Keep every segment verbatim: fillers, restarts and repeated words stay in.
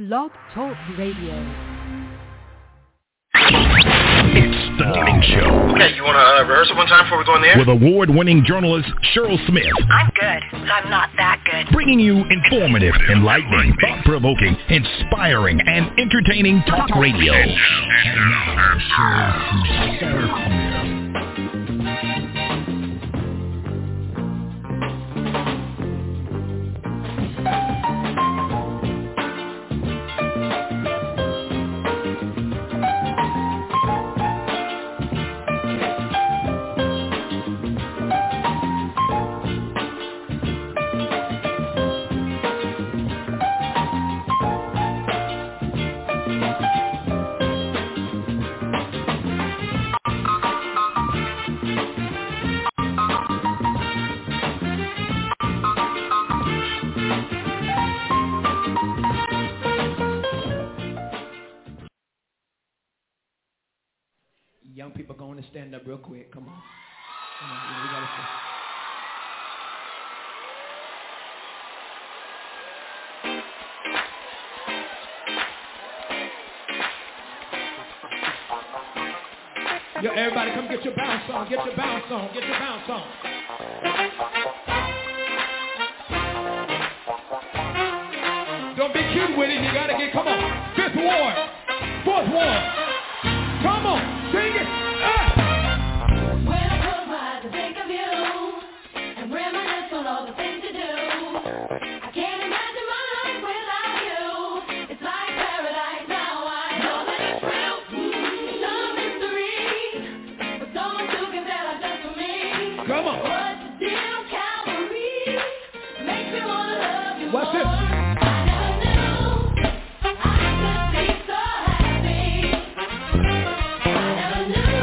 Blog Talk Radio. It's the Morning Show. Okay, you want to uh, rehearse it one time before we go in there? With award-winning journalist Cheryl Smith. I'm good. I'm not that good. Bringing you informative, enlightening, thought-provoking, inspiring, and entertaining talk radio. And now, Cheryl Smith. Young people going to stand up real quick. Come on. Come on. Yeah, we gotta stay. Yo, everybody come get your bounce on. Get your bounce on. Get your bounce on. Don't be cute with it. You gotta get, come on. Fifth ward. Fourth ward. Come on, sing it. Ah. When I close my eyes to think of you and reminisce on all the things you do, I can't imagine my life without you. It's like paradise now. I know that it's real. It's no mystery, but so much you can tell us just for me. Come on. What's the deal, Calvary? Makes me wanna love you. What's more. this? I never knew I could be so happy. I never knew.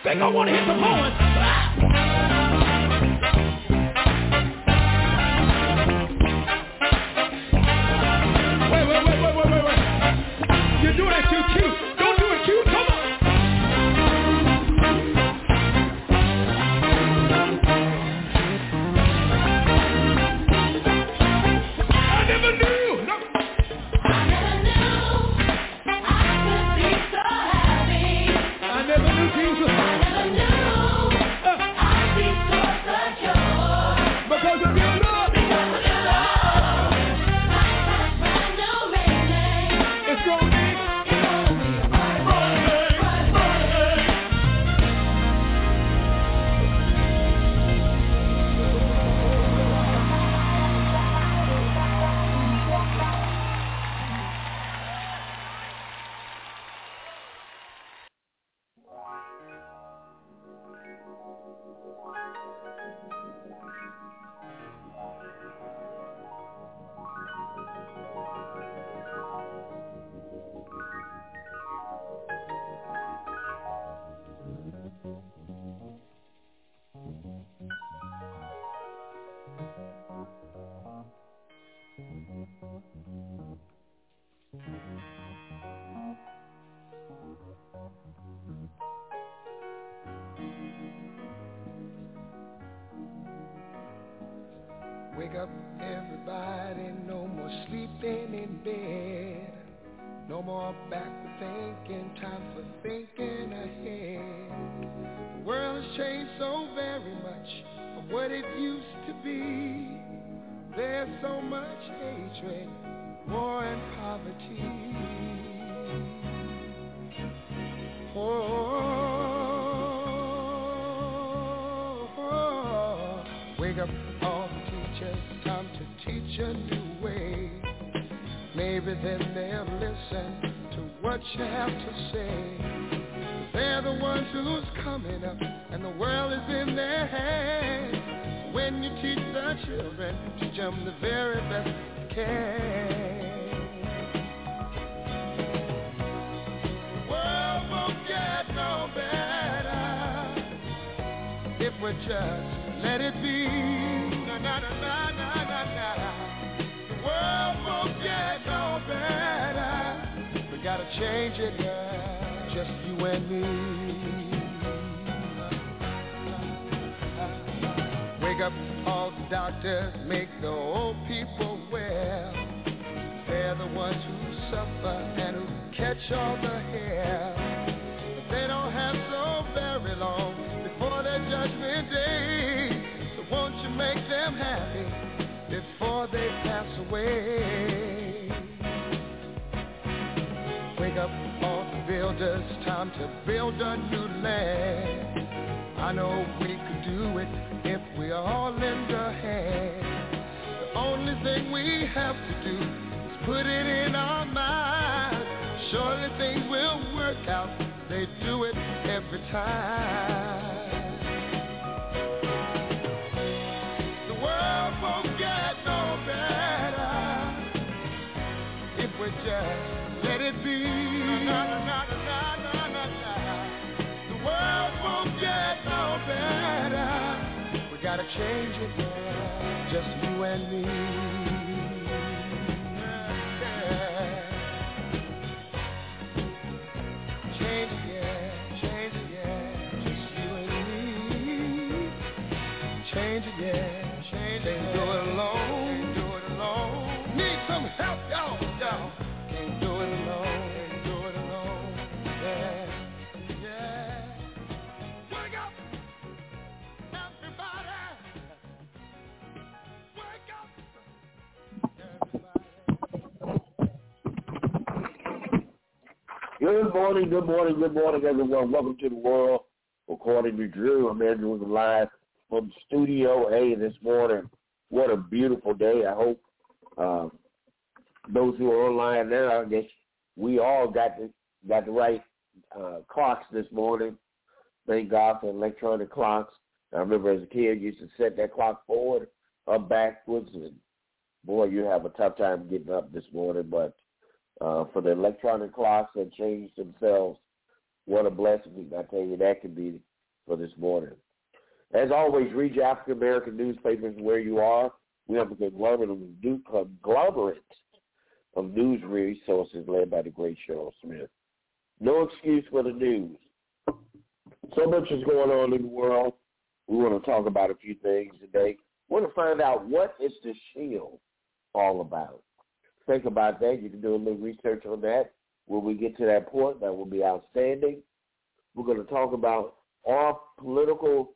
They gonna want to hit some horns. Ah! Wait, wait, wait, wait, wait, wait, wait. You do that too cute. Don't do it cute. Come on. Wake up, everybody, no more sleeping in bed. No more backward thinking, time for thinking ahead. The world has changed so very much from what it used to be. There's so much hatred, war and poverty. Oh, oh, oh. Wake up, all the teachers, time to teach a new way. Maybe then they'll listen to what you have to say. They're the ones who's coming up, and the world is in their hands. When you teach the children, teach them the very best you can. The world won't get no better if we just let it be. Na na na na na na na. The world won't get no better. We gotta change it, yeah, just you and me. Wake up, all the doctors, make the old people well. They're the ones who suffer and who catch all the hair. But they don't have so very long before their judgment day. So won't you make them happy before they pass away? Wake up, all the builders, time to build a new land. I know we could do it if we all lend a hand. The only thing we have to do is put it in our minds. Surely things will work out, they do it every time. The world won't get no better if we just let it be. Na, na, na, na, na, na, na. The world won't get no better. We gotta change it, yeah, just you and me. Yeah. Change it, yeah, change it, yeah, just you and me. Change it, yeah, change it. Can't do it alone, can't do it alone. Need some help, y'all, y'all. Can't do it alone, can't do it alone. Yeah, yeah. Wake up, everybody. Wake up, everybody. Good morning, good morning, good morning, everyone. Welcome to the world according to Drew. I'm Andrew live from Studio A this morning. What a beautiful day. I hope uh, those who are online now, I guess we all got the, got the right uh, clocks this morning. Thank God for electronic clocks. I remember as a kid, you used to set that clock forward or backwards, and boy, you have a tough time getting up this morning. But uh, for the electronic clocks that change themselves, what a blessing. I tell you, that could be for this morning. As always, read your African-American newspapers where you are. We have a conglomerate of, conglomerate of news resources led by the great Cheryl Smith. No excuse for the news. So much is going on in the world. We want to talk about a few things today. We want to find out, what is the Shield all about? Think about that. You can do a little research on that. When we get to that point, that will be outstanding. We're going to talk about our political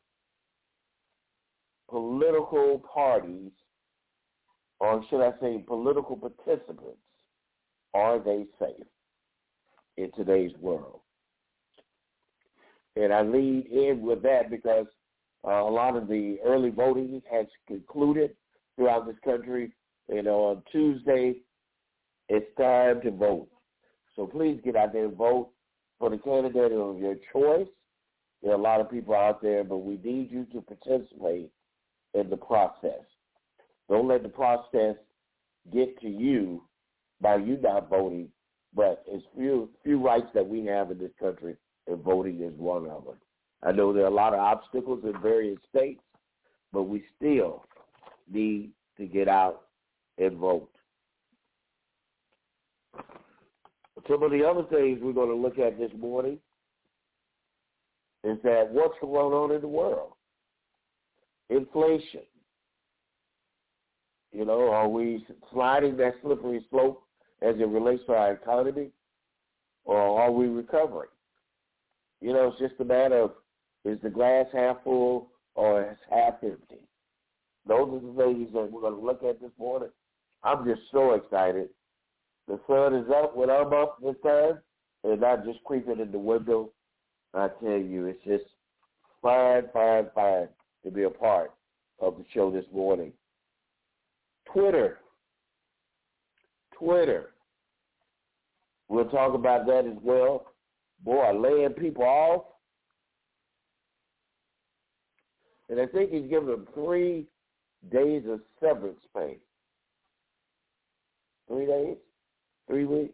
political parties, or should I say political participants. Are they safe in today's world? And I lead in with that because uh, a lot of the early voting has concluded throughout this country. And on Tuesday, it's time to vote. So please get out there and vote for the candidate of your choice. There are a lot of people out there, but we need you to participate in the process. Don't let the process get to you by you not voting, but it's few few rights that we have in this country, and voting is one of them. I know there are a lot of obstacles in various states, but we still need to get out and vote. Some of the other things we're going to look at this morning is that what's going on in the world? Inflation. You know, are we sliding that slippery slope as it relates to our economy, or are we recovering? You know, it's just a matter of, is the glass half full or is half empty? Those are the things that we're going to look at this morning. I'm just so excited. The sun is up when I'm up this time, and not just creeping in the window. I tell you, it's just fine, fine, fine to be a part of the show this morning. Twitter. Twitter. We'll talk about that as well. Boy, laying people off. And I think he's giving them three days of severance pay. Three days? Three weeks?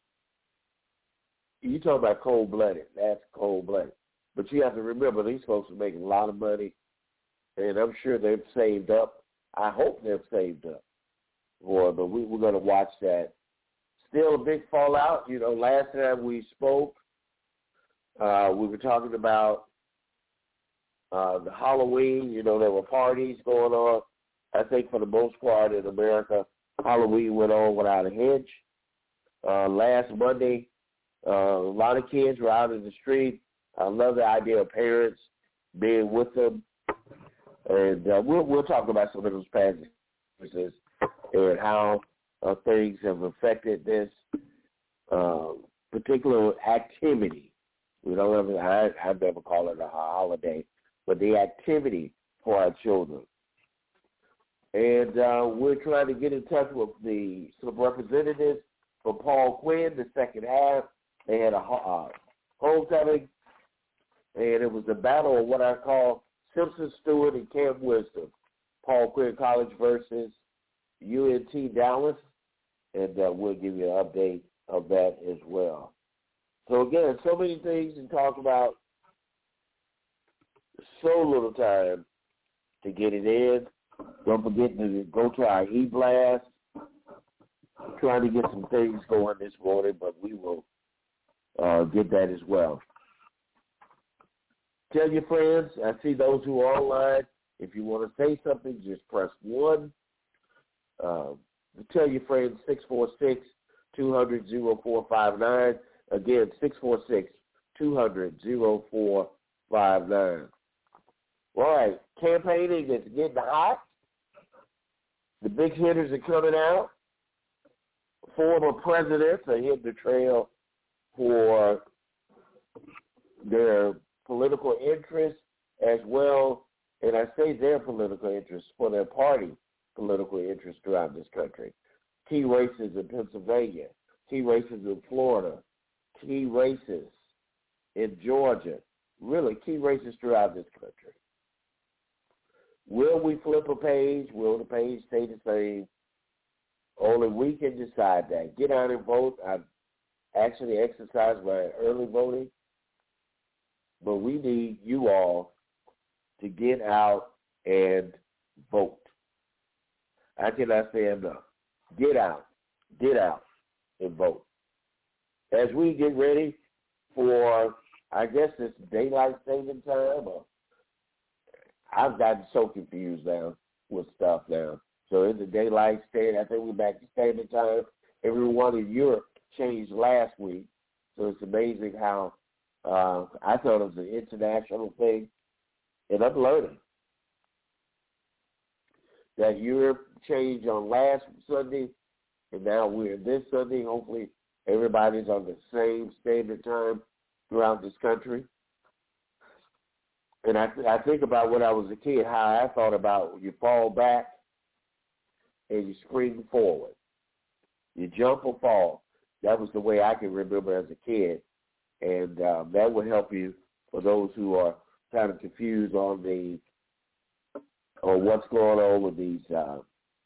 You talk about cold-blooded. That's cold-blooded. But you have to remember, these folks are making a lot of money, and I'm sure they've saved up. I hope they've saved up. Boy, but we, we're going to watch that. Still a big fallout. You know, last time we spoke, uh, we were talking about uh, the Halloween. You know, there were parties going on. I think for the most part in America, Halloween went on without a hitch. Uh, last Monday, uh, a lot of kids were out in the street. I love the idea of parents being with them. And uh, we'll, we'll talk about some of those passages and how uh, things have affected this uh, particular activity. We don't ever, I, I never call it a holiday, but the activity for our children. And uh, we're trying to get in touch with the some representatives for Paul Quinn, the second half. They had a uh, homecoming, and it was a battle of what I call Simpson Stewart and Camp Wisdom. Paul Quinn College versus U N T Dallas, and uh, we'll give you an update of that as well. So again, so many things to talk about, so little time to get it in. Don't forget to go to our e-blast. I'm trying to get some things going this morning, but we will uh, get that as well. Tell your friends. I see those who are online. If you want to say something, just press one. Uh, tell your friends, six four six, two hundred, oh four five nine. Again, six four six, two hundred, oh four five nine. All right, campaigning is getting hot. The big hitters are coming out. Former presidents are hitting the trail for their political interests as well, and I say their political interests, for their party political interests throughout this country. Key races in Pennsylvania, key races in Florida, key races in Georgia, really key races throughout this country. Will we flip a page? Will the page stay the same? Only we can decide that. Get out and vote. I've actually exercised my early voting. but we need you all to get out and vote. I cannot say enough. Get out. Get out and vote. As we get ready for, I guess it's daylight saving time. Or I've gotten so confused now with stuff now. So it's a daylight saving. I think we're back to standard time. Everyone in Europe changed last week. So it's amazing how uh, I thought it was an international thing. And I'm learning that Europe changed on last Sunday, and now we're this Sunday. Hopefully everybody's on the same standard time throughout this country. And I, th- I think about when I was a kid, how I thought about you fall back and you spring forward. You jump or fall. That was the way I can remember as a kid. And um, that would help you for those who are kind of confused on the on what's going on with these uh,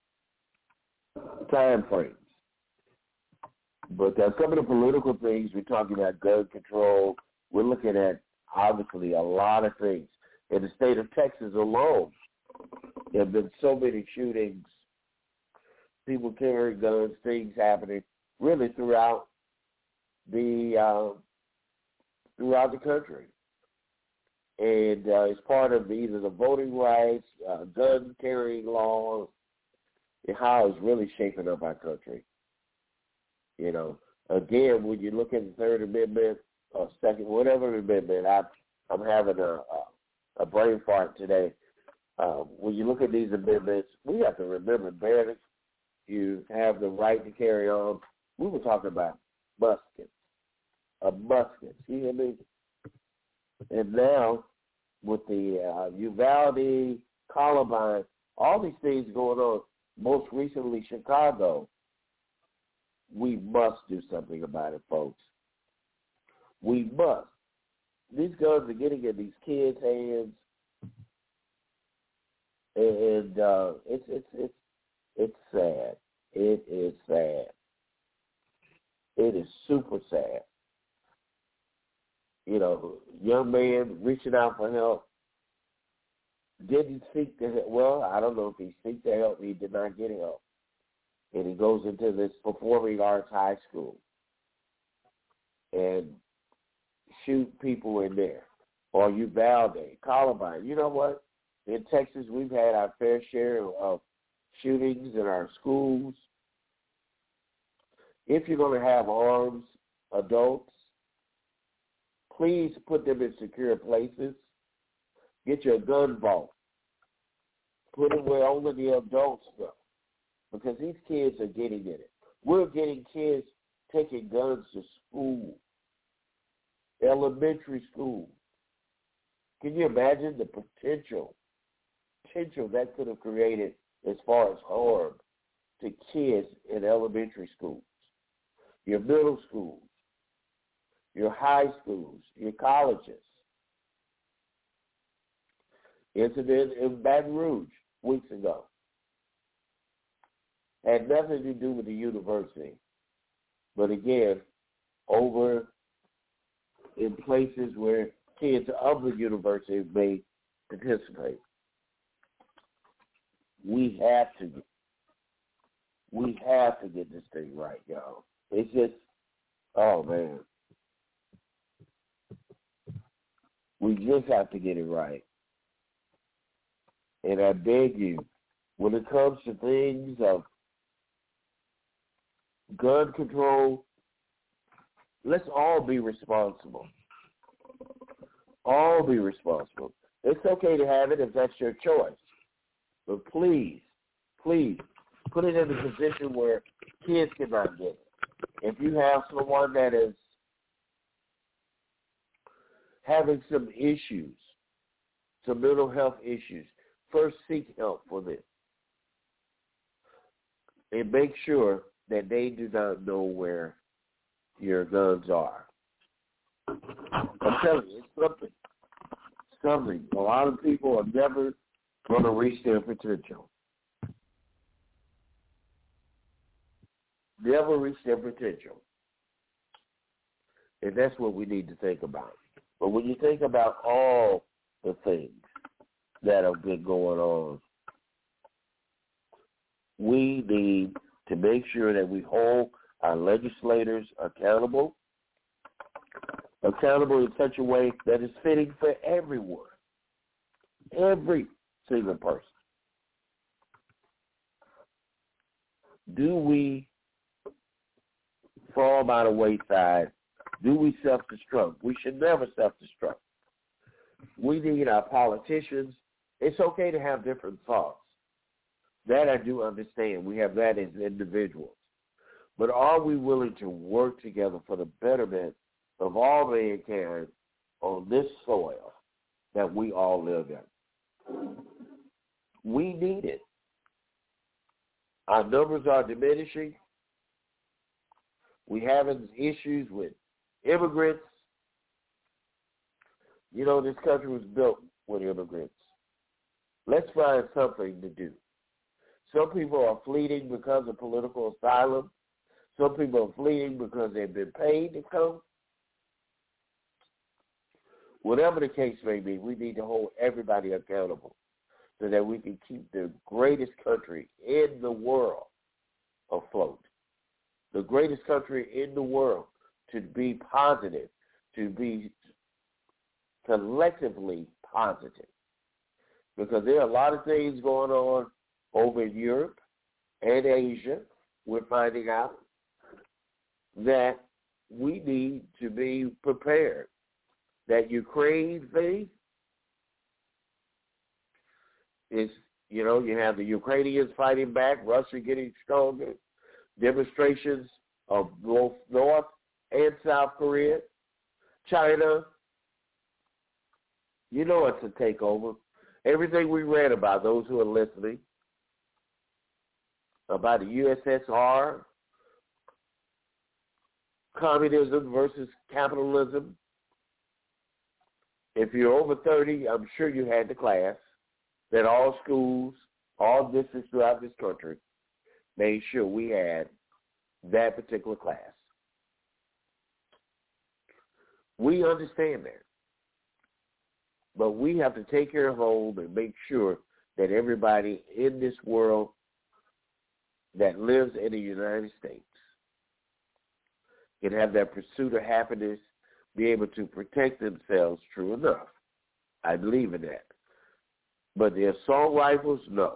time frames. But uh, some of the political things, we're talking about gun control. We're looking at, obviously, a lot of things. In the state of Texas alone, there have been so many shootings, people carrying guns, things happening really throughout the uh, throughout the country. And uh, it's part of either the voting rights, uh, gun carrying laws, and how it's really shaping up our country. You know, again, when you look at the Third Amendment or Second, whatever amendment, I, I'm having a, a, a brain fart today. Uh, when you look at these amendments, we have to remember, barely you have the right to carry on. We were talking about muskets, a musket. You hear me? And now, with the uh, Uvalde, Columbine, all these things going on, most recently Chicago, we must do something about it, folks. We must. These guns are getting in these kids' hands, and uh, it's it's it's it's sad. It is sad. It is super sad. You know, young man reaching out for help, didn't seek the help. Well, I don't know if he seeked the help, he did not get help. And he goes into this performing arts high school and shoot people in there. Or Uvalde, Columbine. You know what? In Texas, we've had our fair share of shootings in our schools. If you're going to have armed adults, please put them in secure places. Get your gun vault. Put them where only the adults go. Because these kids are getting in it. We're getting kids taking guns to school, elementary school. Can you imagine the potential, potential that could have created as far as harm to kids in elementary schools, your middle schools, your high schools, your colleges? Incident in Baton Rouge weeks ago. Had nothing to do with the university. But again, over in places where kids of the university may participate. We have to get, we have to get this thing right, y'all. It's just, oh man. We just have to get it right. And I beg you, when it comes to things of gun control, let's all be responsible. All be responsible. It's okay to have it if that's your choice. But please, please, put it in a position where kids cannot get it. If you have someone that is having some issues, some mental health issues, first seek help for them. And make sure that they do not know where your guns are. I'm telling you, it's something. Something. A lot of people are never going to reach their potential. Never reach their potential. And that's what we need to think about. But when you think about all the things that have been going on, we need to make sure that we hold our legislators accountable, accountable in such a way that is fitting for everyone, every single person. Do we fall by the wayside? Do we self-destruct? We should never self-destruct. We need our politicians. It's okay to have different thoughts. That I do understand. We have that as individuals. But are we willing to work together for the betterment of all mankind on this soil that we all live in? We need it. Our numbers are diminishing. We having issues with immigrants. You know, this country was built with immigrants. Let's find something to do. Some people are fleeing because of political asylum. Some people are fleeing because they've been paid to come. Whatever the case may be, we need to hold everybody accountable so that we can keep the greatest country in the world afloat. The greatest country in the world to be positive, to be collectively positive. Because there are a lot of things going on over in Europe and Asia, we're finding out, that we need to be prepared. That Ukraine thing is, you know, you have the Ukrainians fighting back, Russia getting stronger, demonstrations of both North and South Korea, China. You know it's a takeover. Everything we read about, those who are listening, about the U S S R, communism versus capitalism. If you're over thirty, I'm sure you had the class that all schools, all districts throughout this country made sure we had that particular class. We understand that. But we have to take care of home and make sure that everybody in this world that lives in the United States can have that pursuit of happiness, be able to protect themselves, true enough. I believe in that. But the assault rifles, no.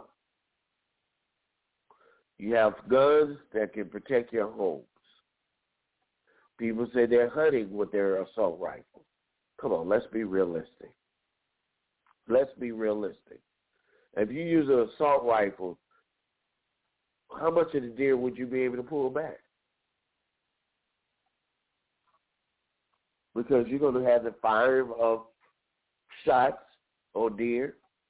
You have guns that can protect your homes. People say they're hunting with their assault rifles. Come on, let's be realistic. Let's be realistic. If you use an assault rifle, how much of the deer would you be able to pull back? Because you're going to have the fire of shots on deer.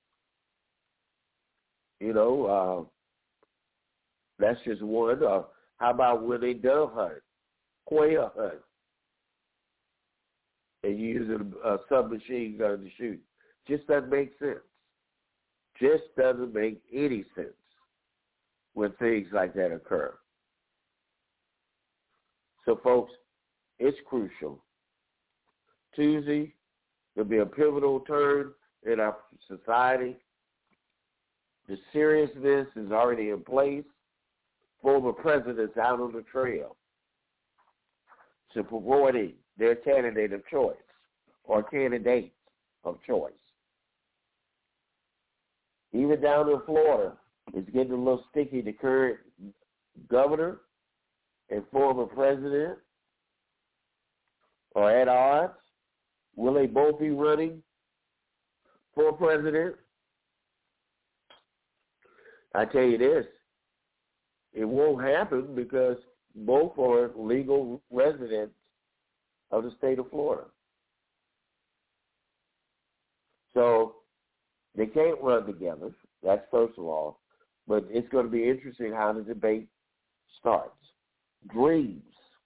You know, uh, that's just one. Uh, how about when they dove hunt, quail hunt, and you use a, a submachine gun to shoot? Just doesn't make sense. Just doesn't make any sense when things like that occur. So, folks, it's crucial. Tuesday, there'll be a pivotal turn in our society. The seriousness is already in place. Former presidents out on the trail supporting their candidate of choice or candidates of choice. Even down in Florida, it's getting a little sticky. The current governor and former president are at odds. Will they both be running for president? I tell you this, it won't happen because both are legal residents of the state of Florida. So they can't run together. That's first of all. But it's going to be interesting how the debate starts. Dreams.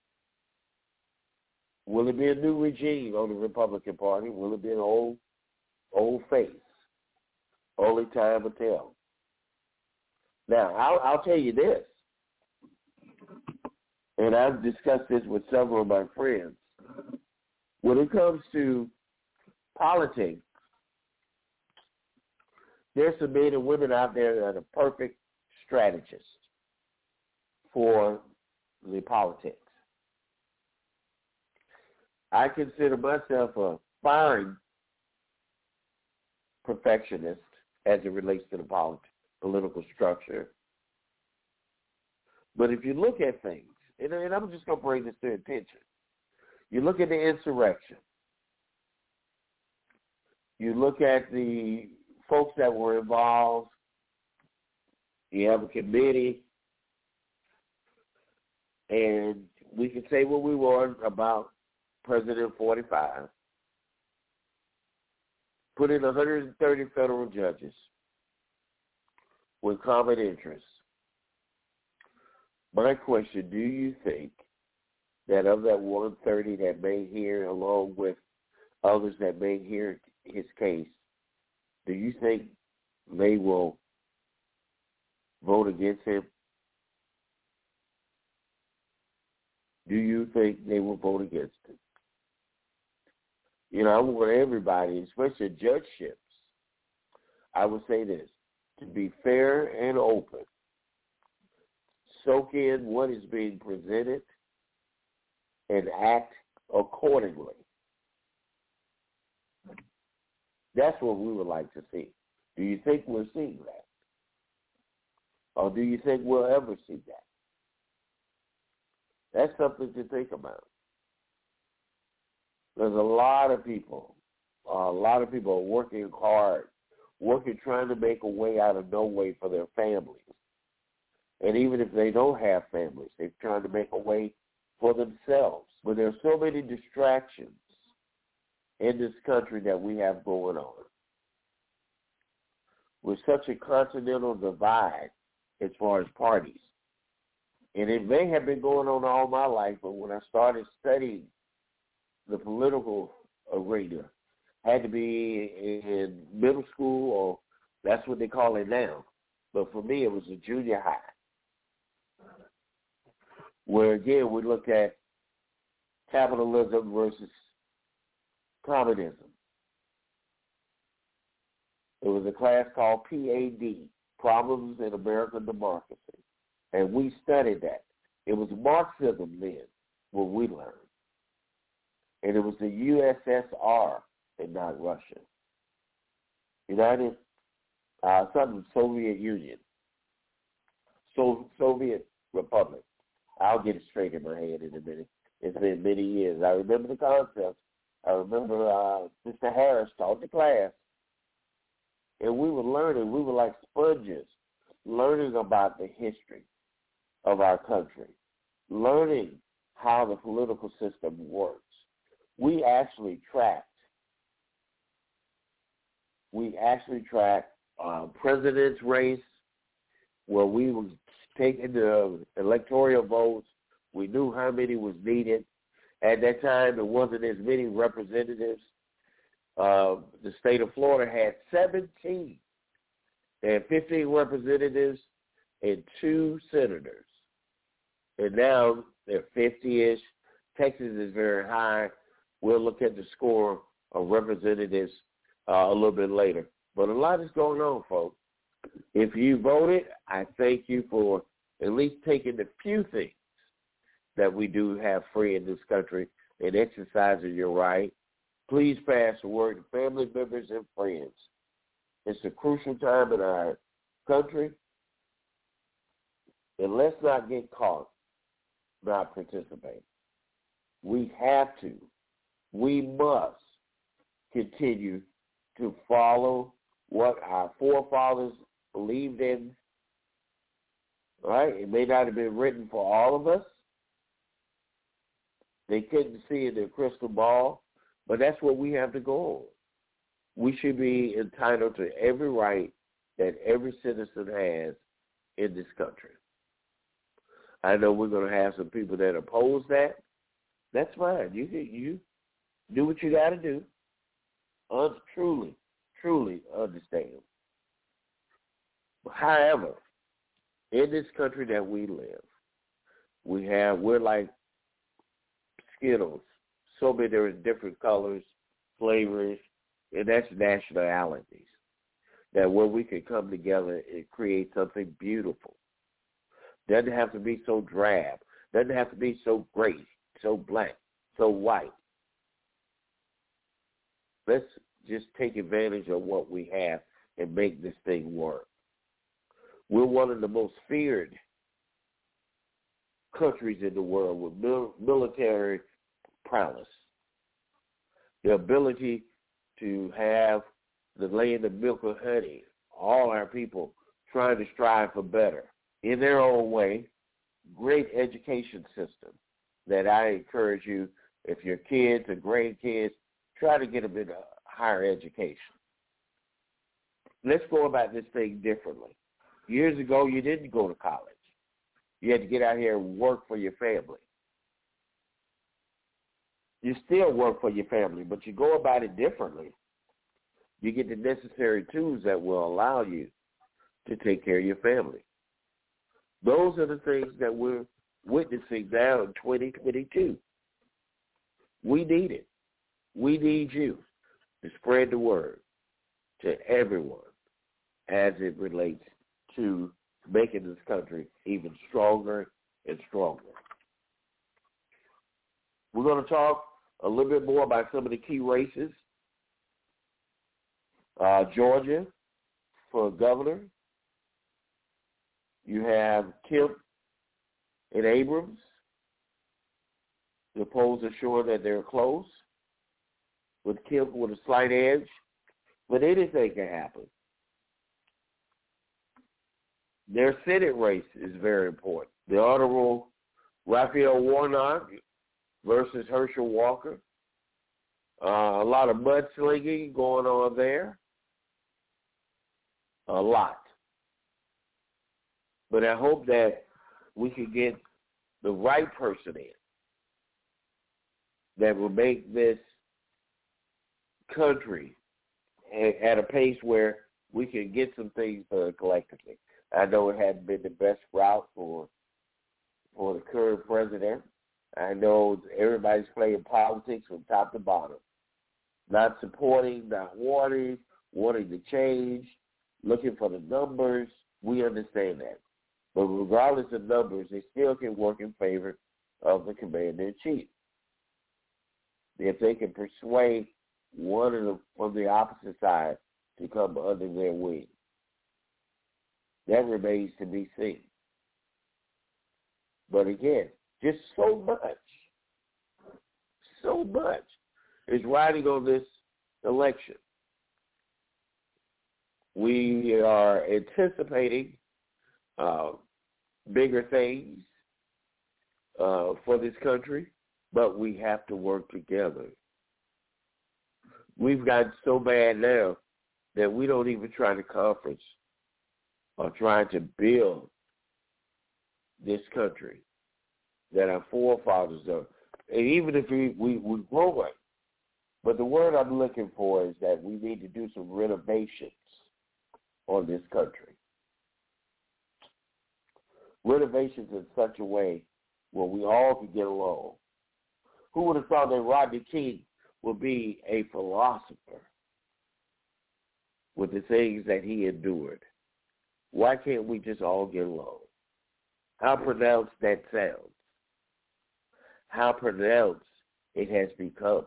Will it be a new regime on the Republican Party? Will it be an old, old face? Only time will tell. Now, I'll, I'll tell you this, and I've discussed this with several of my friends. When it comes to politics, there's some men and women out there that are perfect strategists for the politics. I consider myself a fine perfectionist as it relates to the polit- political structure. But if you look at things, and, and I'm just going to bring this to attention, you look at the insurrection, you look at the folks that were involved, you have a committee, and we can say what we want about President forty-five, put in one hundred thirty federal judges with common interests. My question, do you think that of that one hundred thirty that may hear, along with others that may hear his case, do you think they will vote against him? Do you think they will vote against him? You know, I want everybody, especially judgeships, I would say this, to be fair and open. Soak in what is being presented and act accordingly. That's what we would like to see. Do you think we're seeing that? Or do you think we'll ever see that? That's something to think about. There's a lot of people, uh, a lot of people are working hard, working, trying to make a way out of no way for their families. And even if they don't have families, they're trying to make a way for themselves. But there are so many distractions in this country that we have going on. With such a continental divide as far as parties. And it may have been going on all my life, but when I started studying the political arena, had to be in middle school, or that's what they call it now. But for me, it was a junior high, where, again, we looked at capitalism versus communism. It was a class called P A D, Problems in American Democracy, and we studied that. It was Marxism then, what we learned. And it was the U S S R and not Russia. United, uh, something Soviet Union, so Soviet Republic. I'll get it straight in my head in a minute. It's been many years. I remember the concept. I remember uh, Mister Harris taught the class, and we were learning. We were like sponges, learning about the history of our country, learning how the political system works. We actually tracked. We actually tracked uh, president's race, where we were taking the electoral votes. We knew how many was needed. At that time, there wasn't as many representatives. Uh, the state of Florida had seventeen. They had fifteen representatives and two senators. And now they're fifty-ish. Texas is very high. We'll look at the score of representatives uh, a little bit later. But a lot is going on, folks. If you voted, I thank you for at least taking the few things that we do have free in this country and exercising your right. Please pass the word to family members and friends. It's a crucial time in our country, and let's not get caught not participating. We have to, we must continue to follow what our forefathers believed in. Right? It may not have been written for all of us. They couldn't see in their crystal ball, but that's what we have to go on. We should be entitled to every right that every citizen has in this country. I know we're going to have some people that oppose that. That's fine. You you do what you got to do. Un- truly, truly understand. However, in this country that we live, we have, we're like Skittles. So many, there are different colors, flavors. and that's nationalities. That where we can come together and create something beautiful. Doesn't have to be so drab. Doesn't have to be so gray, so black, so white. Let's just take advantage of what we have and make this thing work. We're one of the most feared countries in the world with mil- military prowess. The ability to have the land of milk and honey, all our people trying to strive for better in their own way. Great education system that I encourage you, if your kids or grandkids, try to get them into higher education. Let's go about this thing differently. Years ago, you didn't go to college. You had to get out here and work for your family. You still work for your family, but you go about it differently. You get the necessary tools that will allow you to take care of your family. Those are the things that we're witnessing now in twenty twenty-two. We need it. We need you to spread the word to everyone as it relates to making this country even stronger and stronger. We're going to talk a little bit more about some of the key races. Uh, Georgia for governor. You have Kemp and Abrams. The polls are showing that they're close, with Kemp with a slight edge, but anything can happen. Their Senate race is very important. The Honorable Raphael Warnock versus Herschel Walker. Uh, a lot of mudslinging going on there. A lot. But I hope that we can get the right person in that will make this country at a pace where we can get some things done collectively. I know it hadn't been the best route for for the current president. I know everybody's playing politics from top to bottom, not supporting, not wanting, wanting to change, looking for the numbers. We understand that. But regardless of numbers, they still can work in favor of the commander-in-chief. If they can persuade one of the, from the opposite side to come under their wing. That remains to be seen. But again, just so much, so much is riding on this election. We are anticipating uh, bigger things uh, for this country, but we have to work together. We've gotten so bad now that we don't even try to conference or try to build this country that our forefathers are. And even if we, we, we grow it, but the word I'm looking for is that we need to do some renovations on this country. Renovations in such a way where we all can get along. Who would have thought that Rodney King would be a philosopher with the things that he endured? Why can't we just all get along? How pronounced that sounds. How pronounced it has become.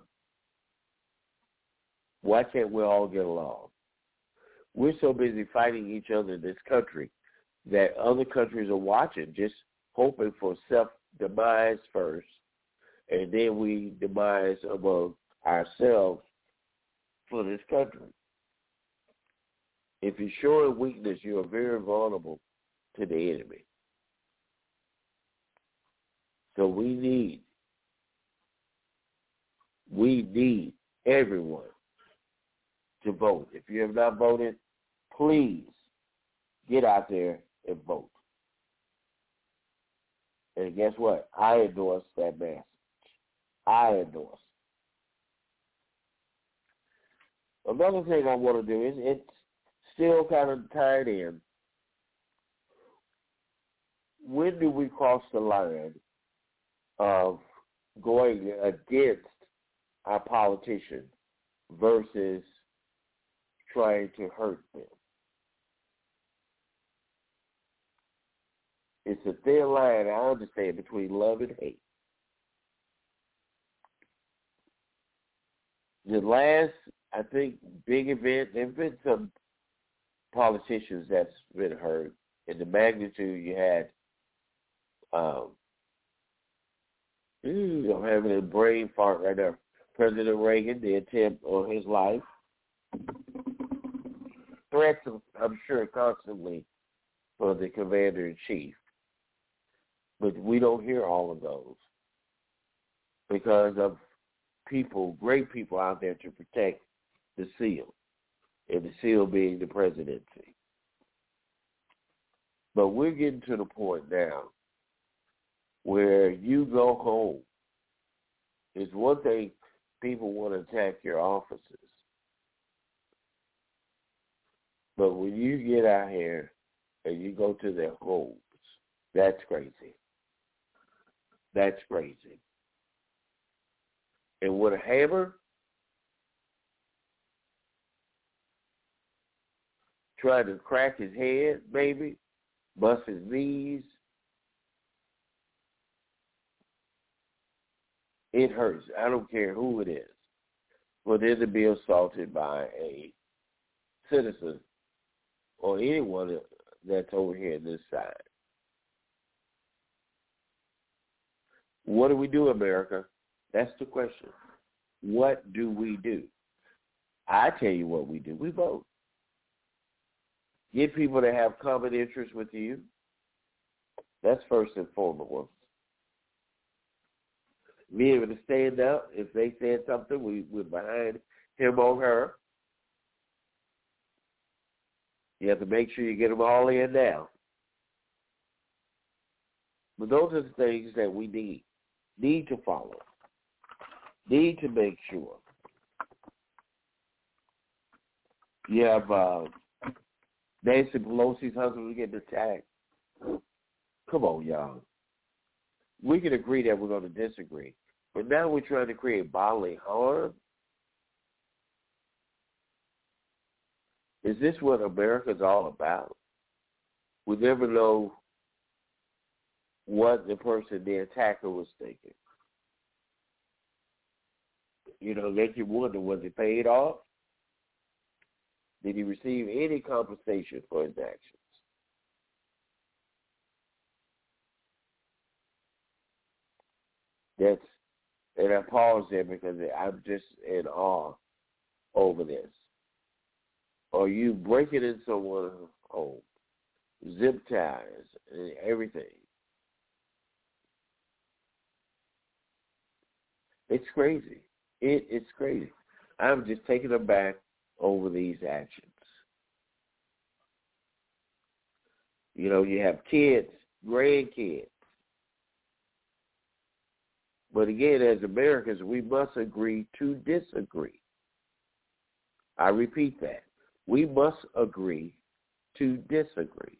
Why can't we all get along? We're so busy fighting each other in this country that other countries are watching, just hoping for self-demise first, and then we demise among ourselves for this country. If you're showing weakness, you are very vulnerable to the enemy. So we need, we need everyone to vote. If you have not voted, please get out there and vote. And guess what? I endorse that message. I endorse. Another thing I want to do is it's still kind of tied in. When do we cross the line of going against our politicians versus trying to hurt them. It's a thin line, I understand, between love and hate. The last, I think, big event, there have been some politicians that's been hurt. In the magnitude you had, um, ooh, I'm having a brain fart right now. President Reagan, the attempt on his life. Threats, I'm sure, constantly for the commander-in-chief. But we don't hear all of those because of people, great people out there to protect the seal, and the seal being the presidency. But we're getting to the point now where you go home. It's one thing people want to attack your offices. But when you get out here and you go to their homes, that's crazy. That's crazy. And with a hammer, trying to crack his head, maybe, bust his knees, it hurts. I don't care who it is. For them to be assaulted by a citizen or anyone that's over here on this side. What do we do, America? That's the question. What do we do? I tell you what we do. We vote. Get people that have common interests with you. That's first and foremost. Be able to stand up. If they said something, we, we're behind him or her. You have to make sure you get them all in now. But those are the things that we need. Need to follow. Need to make sure. You have uh, Nancy Pelosi's husband getting attacked. Come on, y'all. We can agree that we're going to disagree. But now we're trying to create bodily harm. Is this what America's all about? We never know what the person, the attacker, was thinking. You know, make you wonder, was he paid off? Did he receive any compensation for his actions? That's, and I pause there because I'm just in awe over this. Are you breaking in someone's home, zip ties, and everything? It's crazy. It, it's crazy. I'm just taken aback over these actions. You know, you have kids, grandkids. But again, as Americans, we must agree to disagree. I repeat that. We must agree to disagree.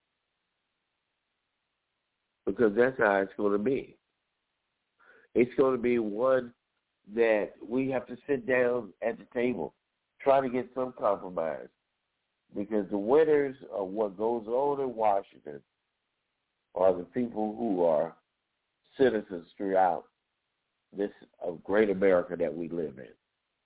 Because that's how it's going to be. It's going to be one that we have to sit down at the table, try to get some compromise. Because the winners of what goes on in Washington are the people who are citizens throughout this uh, great America that we live in.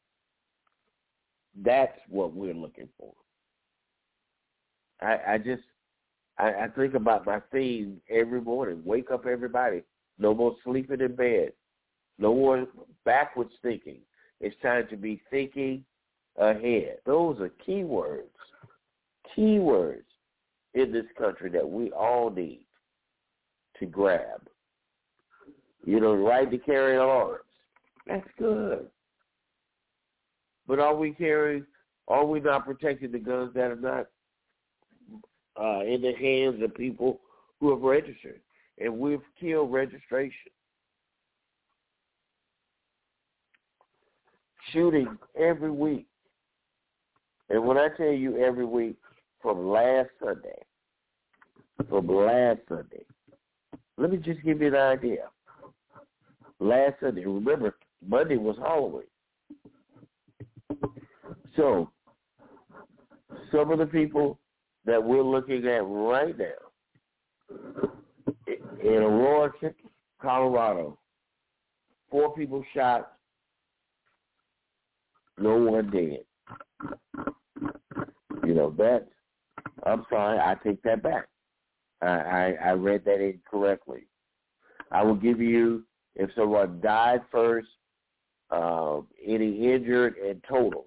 That's what we're looking for. I, I just, I, I think about my theme every morning. Wake up, everybody. No more sleeping in bed. No more backwards thinking. It's time to be thinking ahead. Those are key words. Key words in this country that we all need to grab. You know, right to carry arms. That's good. But are we carrying, are we not protecting the guns that are not uh, in the hands of people who have registered? And we've killed registration. Shooting every week. And when I tell you every week, from last Sunday, from last Sunday, let me just give you an idea. Last Sunday, remember, Monday was Halloween. So, some of the people that we're looking at right now, in Aurora, Colorado, four people shot, no one dead. You know, that, I'm sorry, I take that back. I, I, I read that incorrectly. I will give you, if someone died first, uh, any injured, and total.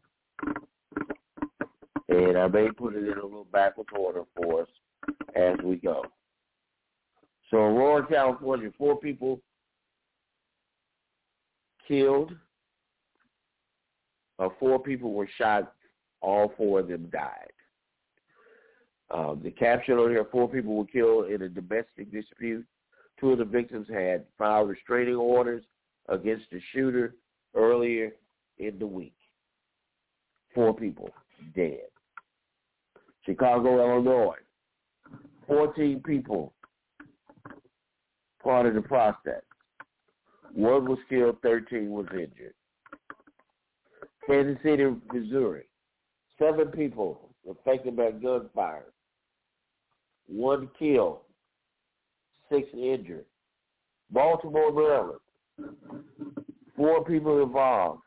And I may put it in a little backwards order for us as we go. So Aurora, California, four people killed. Uh, four people were shot. All four of them died. Um, the caption on here, four people were killed in a domestic dispute. Two of the victims had filed restraining orders against the shooter earlier in the week. Four people dead. Chicago, Illinois, fourteen people part of the process. One was killed, thirteen was injured. Kansas City, Missouri, seven people affected by gunfire. One killed, six injured. Baltimore, Maryland, four people involved.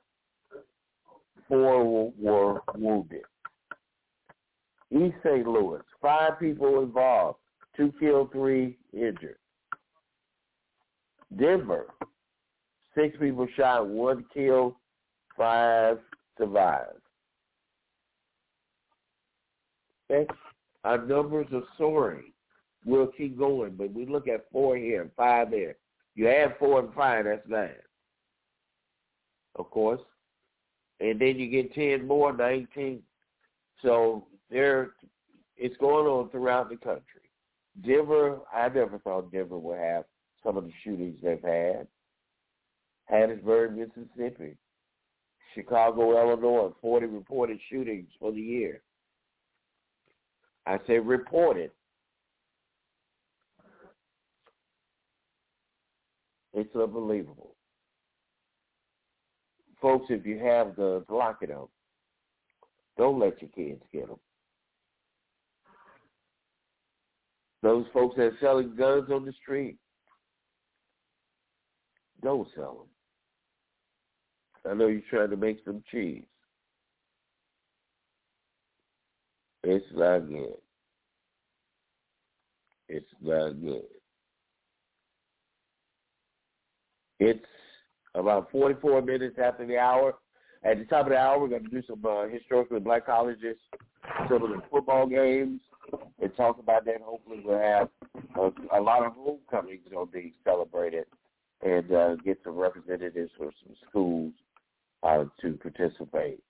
Four were wounded. East Saint Louis, five people involved. Two killed, three injured. Denver, six people shot, one killed, five survived. Okay? Our numbers are soaring. We'll keep going, but we look at four here and five there. You add four and five, that's nine. Of course. And then you get ten more, nineteen. So there, it's going on throughout the country. Denver, I never thought Denver would have some of the shootings they've had. Hattiesburg, Mississippi. Chicago, Illinois, forty reported shootings for the year. I say reported. It's unbelievable. Folks, if you have guns, lock it up. Don't let your kids get them. Those folks that are selling guns on the street, don't sell them. I know you're trying to make some cheese. It's not good. It's not good. It's about forty-four minutes after the hour. At the top of the hour, we're going to do some uh, historically black colleges, some of the football games, and talk about that. Hopefully we'll have a, a lot of homecomings will be celebrated and uh, get some representatives from some schools uh, to participate.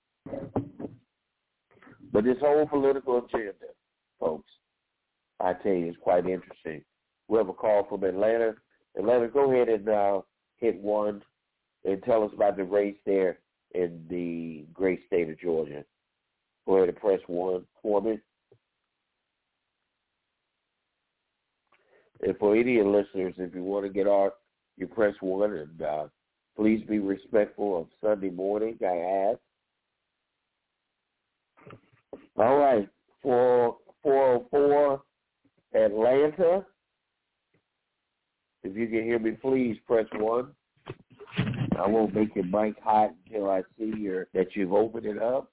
But this whole political agenda, folks, I tell you, is quite interesting. We have a call from Atlanta. Atlanta, go ahead and uh, hit one and tell us about the race there in the great state of Georgia. Go ahead and press one for me. And for any of the listeners, if you want to get on, you press one, and uh, please be respectful of Sunday morning, I ask. All right, for four oh four Atlanta, if you can hear me, please press one. I won't make your mic hot until I see your, that you've opened it up.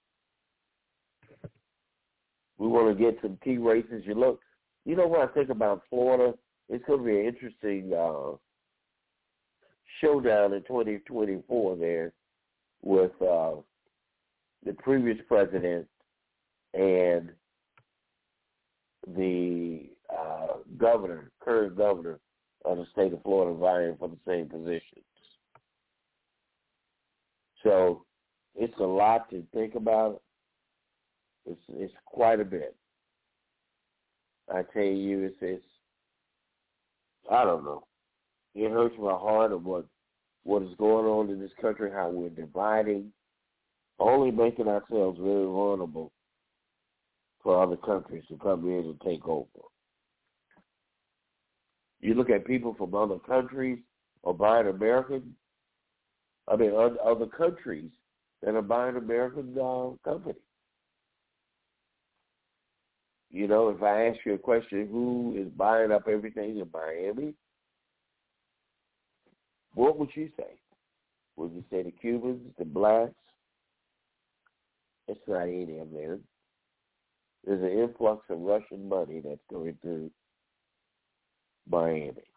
We want to get some key races. You look, you know what I think about Florida? It's going to be an interesting uh, showdown in twenty twenty-four there with uh, the previous president and the uh, governor, current governor of the state of Florida, vying for the same positions. So it's a lot to think about. It's it's quite a bit. I tell you, it's, it's I don't know. It hurts my heart of what what is going on in this country, how we're dividing, only making ourselves very vulnerable for other countries to come in and take over. You look at people from other countries or buying American, I mean, other countries that are buying American uh, companies. You know, if I ask you a question, who is buying up everything in Miami, what would you say? Would you say the Cubans, the blacks? It's not any of them. There's an influx of Russian money that's going through Miami.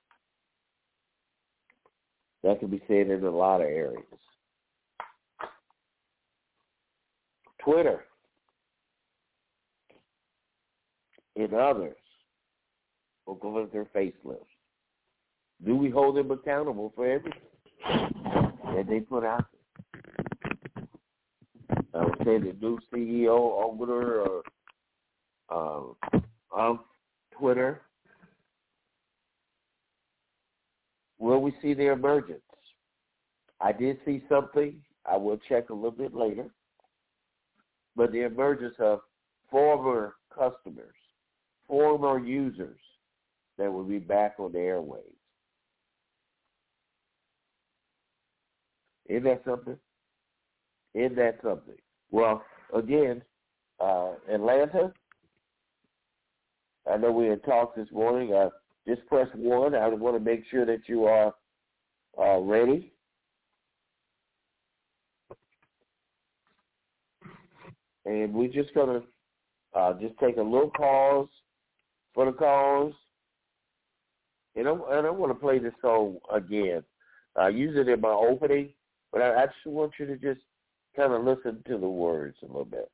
That can be said in a lot of areas. Twitter and others will go with their facelifts. Do we hold them accountable for everything that they put out there? I would say the new C E O over or uh, of Twitter. Will we see their emergence? I did see something. I will check a little bit later. But the emergence of former customers, former users that will be back on the airwaves. Isn't that something? Isn't that something? Well, again, uh, Atlanta, I know we had talked this morning. Uh, just press one. I want to make sure that you are uh, ready. And we're just going to uh, just take a little pause for the calls. And I, and I want to play this song again. I use it in my opening, but I, I just want you to just kind of listen to the words a little bit.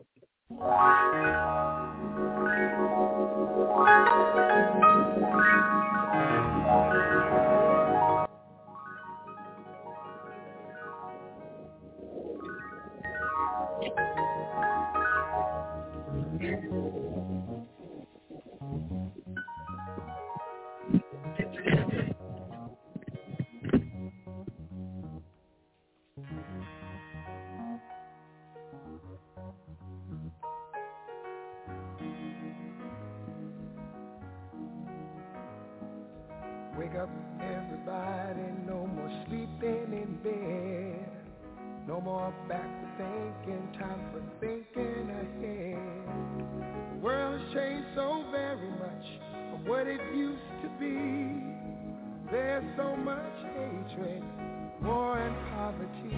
Wake up, everybody, no more sleeping in bed. No more backward thinking, time for thinking ahead. The world has changed so very much from what it used to be. There's so much hatred, war and poverty.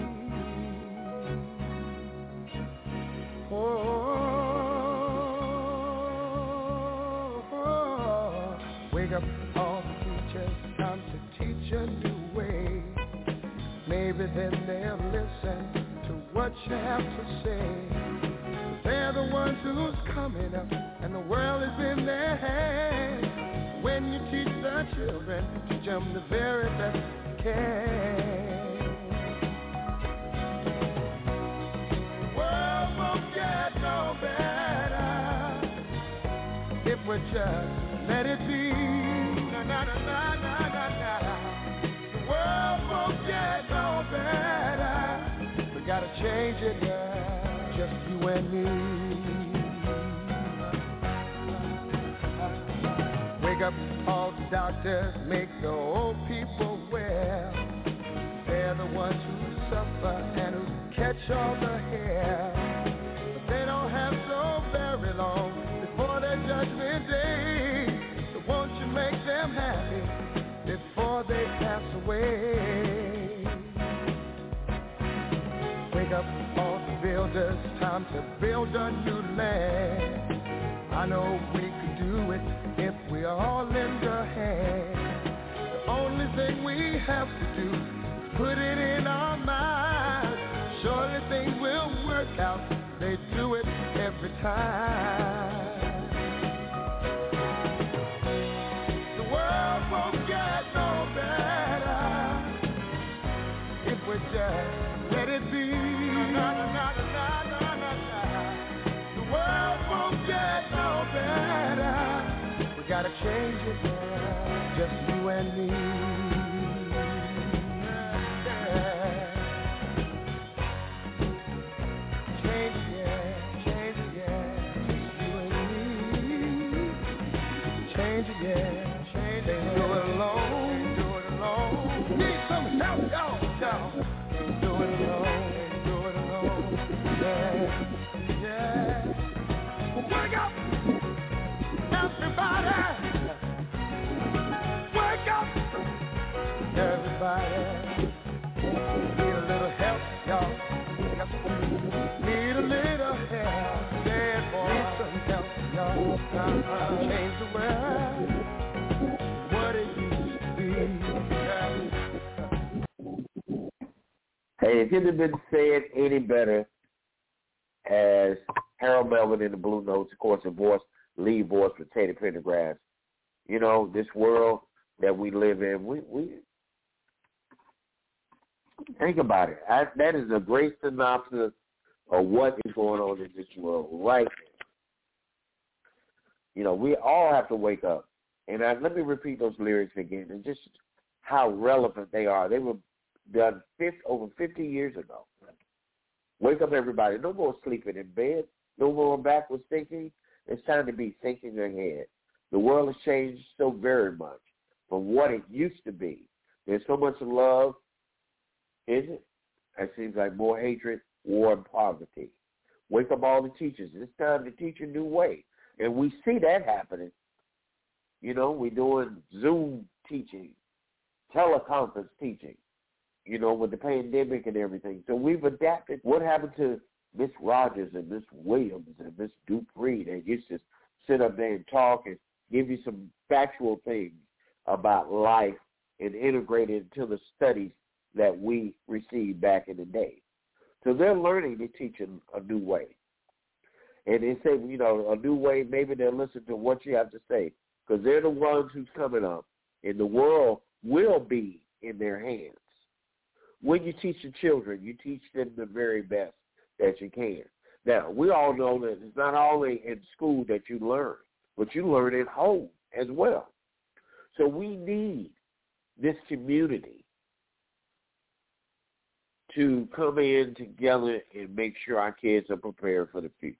Oh, oh, oh. Wake up, all the teachers, time to teach a new way. Maybe then they'll listen to what you have to say. They're the ones who's coming up, and the world is in their hands. When you teach the children, teach them the very best you can. The world won't get no better if we just let it be. Na na na na na na na. The world won't get no better. We gotta change it, girl, just you and me. Wake up, all the doctors, make the old people well. They're the ones who suffer and who catch all the hair. But they don't have so very long before their judgment day. So won't you make them happy before they pass away? Wake up, all the builders, time to build a new land. I know we could do it if we all lend a hand. The only thing we have to do is put it in our minds. Surely things will work out. They do it every time. The world won't get no better if we just let it be. Na, na, na, na, na, na, na. The world won't get no better. We gotta change it, girl, just you and me. Yeah. Change it, yeah, change it, yeah, just you and me. Change it, yeah, change it. Can't do it alone, can't do it alone. Need some help, y'all, y'all. Can't do it alone, can't do it alone. Yeah, yeah. Wake up! Uh-huh. Change the world. What it used to be. Hey, it couldn't have been said any better as Harold Melvin in the Blue Notes, of course, the voice, lead voice for Teddy Pendergrass. You know, this world that we live in, we, we think about it. I, that is a great synopsis of what is going on in this world right now. You know, we all have to wake up. And I, let me repeat those lyrics again and just how relevant they are. They were done fifty, over fifty years ago. Wake up, everybody. No more sleeping in bed. No more backwards thinking. It's time to be thinking ahead. The world has changed so very much from what it used to be. There's so much love, isn't it? It seems like more hatred, war, and poverty. Wake up all the teachers. It's time to teach a new way. And we see that happening. You know, we're doing Zoom teaching, teleconference teaching, you know, with the pandemic and everything. So we've adapted. What happened to Miss Rogers and Miss Williams and Miss Dupree? They used to sit up there and talk and give you some factual things about life and integrate it into the studies that we received back in the day. So they're learning to teach in a new way. And they say, you know, a new way, maybe they'll listen to what you have to say because they're the ones who's coming up, and the world will be in their hands. When you teach the children, you teach them the very best that you can. Now, we all know that it's not only in school that you learn, but you learn at home as well. So we need this community to come in together and make sure our kids are prepared for the future.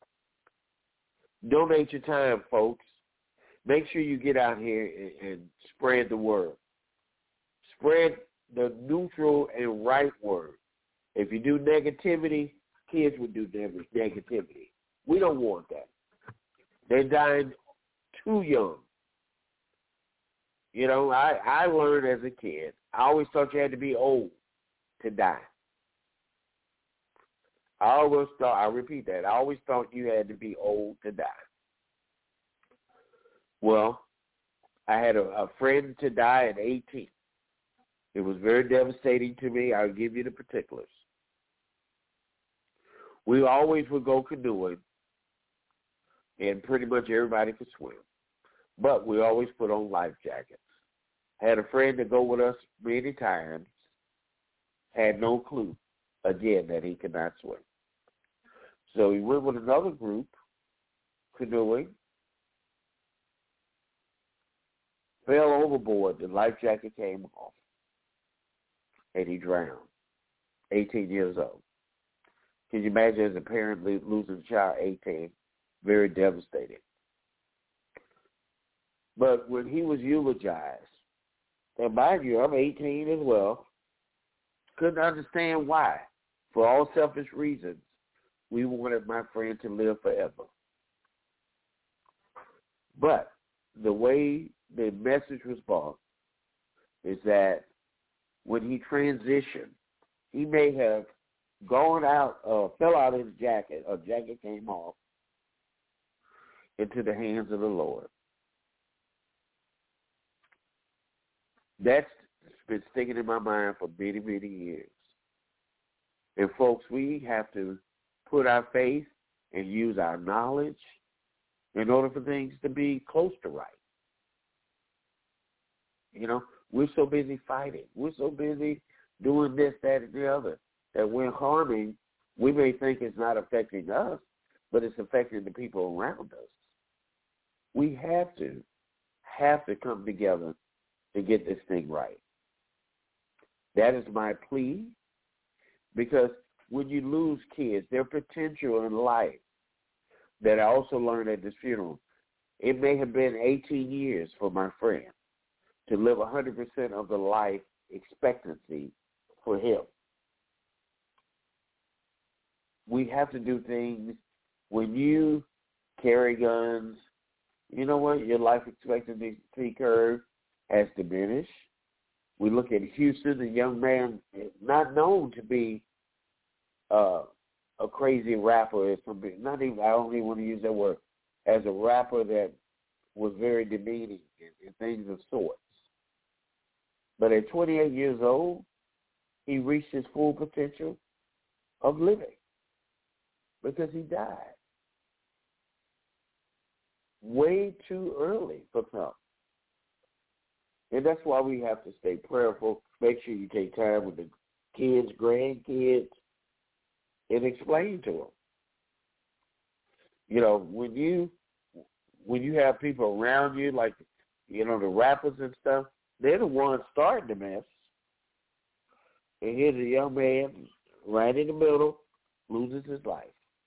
Donate your time, folks. Make sure you get out here and, and spread the word. Spread the neutral and right word. If you do negativity, kids will do negativity. We don't want that. They're dying too young. You know, I, I learned as a kid, I always thought you had to be old to die. I always thought, I repeat that, I always thought you had to be old to die. Well, I had a, a friend to die at eighteen. It was very devastating to me. I'll give you the particulars. We always would go canoeing, and pretty much everybody could swim. But we always put on life jackets. Had a friend to go with us many times, had no clue, again, that he could not swim. So he went with another group, canoeing, fell overboard, the life jacket came off, and he drowned, eighteen years old. Can you imagine as a parent losing a child eighteen? Very devastating. But when he was eulogized, and mind you, I'm eighteen as well, couldn't understand why. For all selfish reasons, we wanted my friend to live forever. But the way the message was brought is that when he transitioned, he may have gone out, uh, fell out of his jacket, or jacket came off, into the hands of the Lord. That's been sticking in my mind for many, many years. And folks, we have to put our faith and use our knowledge in order for things to be close to right. You know, we're so busy fighting. We're so busy doing this, that, and the other, that we're harming. We may think it's not affecting us, but it's affecting the people around us. We have to, have to come together to get this thing right. That is my plea, because when you lose kids, their potential in life, that I also learned at this funeral, it may have been eighteen years for my friend to live one hundred percent of the life expectancy for him. We have to do things. When you carry guns, you know what? Your life expectancy curve has diminished. We look at Houston, a young man not known to be uh, a crazy rapper, or something. Not even, I don't even want to use that word, as a rapper that was very demeaning and, and things of sorts. But at twenty-eight years old, he reached his full potential of living because he died way too early for some. And that's why we have to stay prayerful. Make sure you take time with the kids, grandkids, and explain to them. You know, when you when you have people around you, like, you know, the rappers and stuff, they're the ones starting the mess. And here's a young man right in the middle loses his life.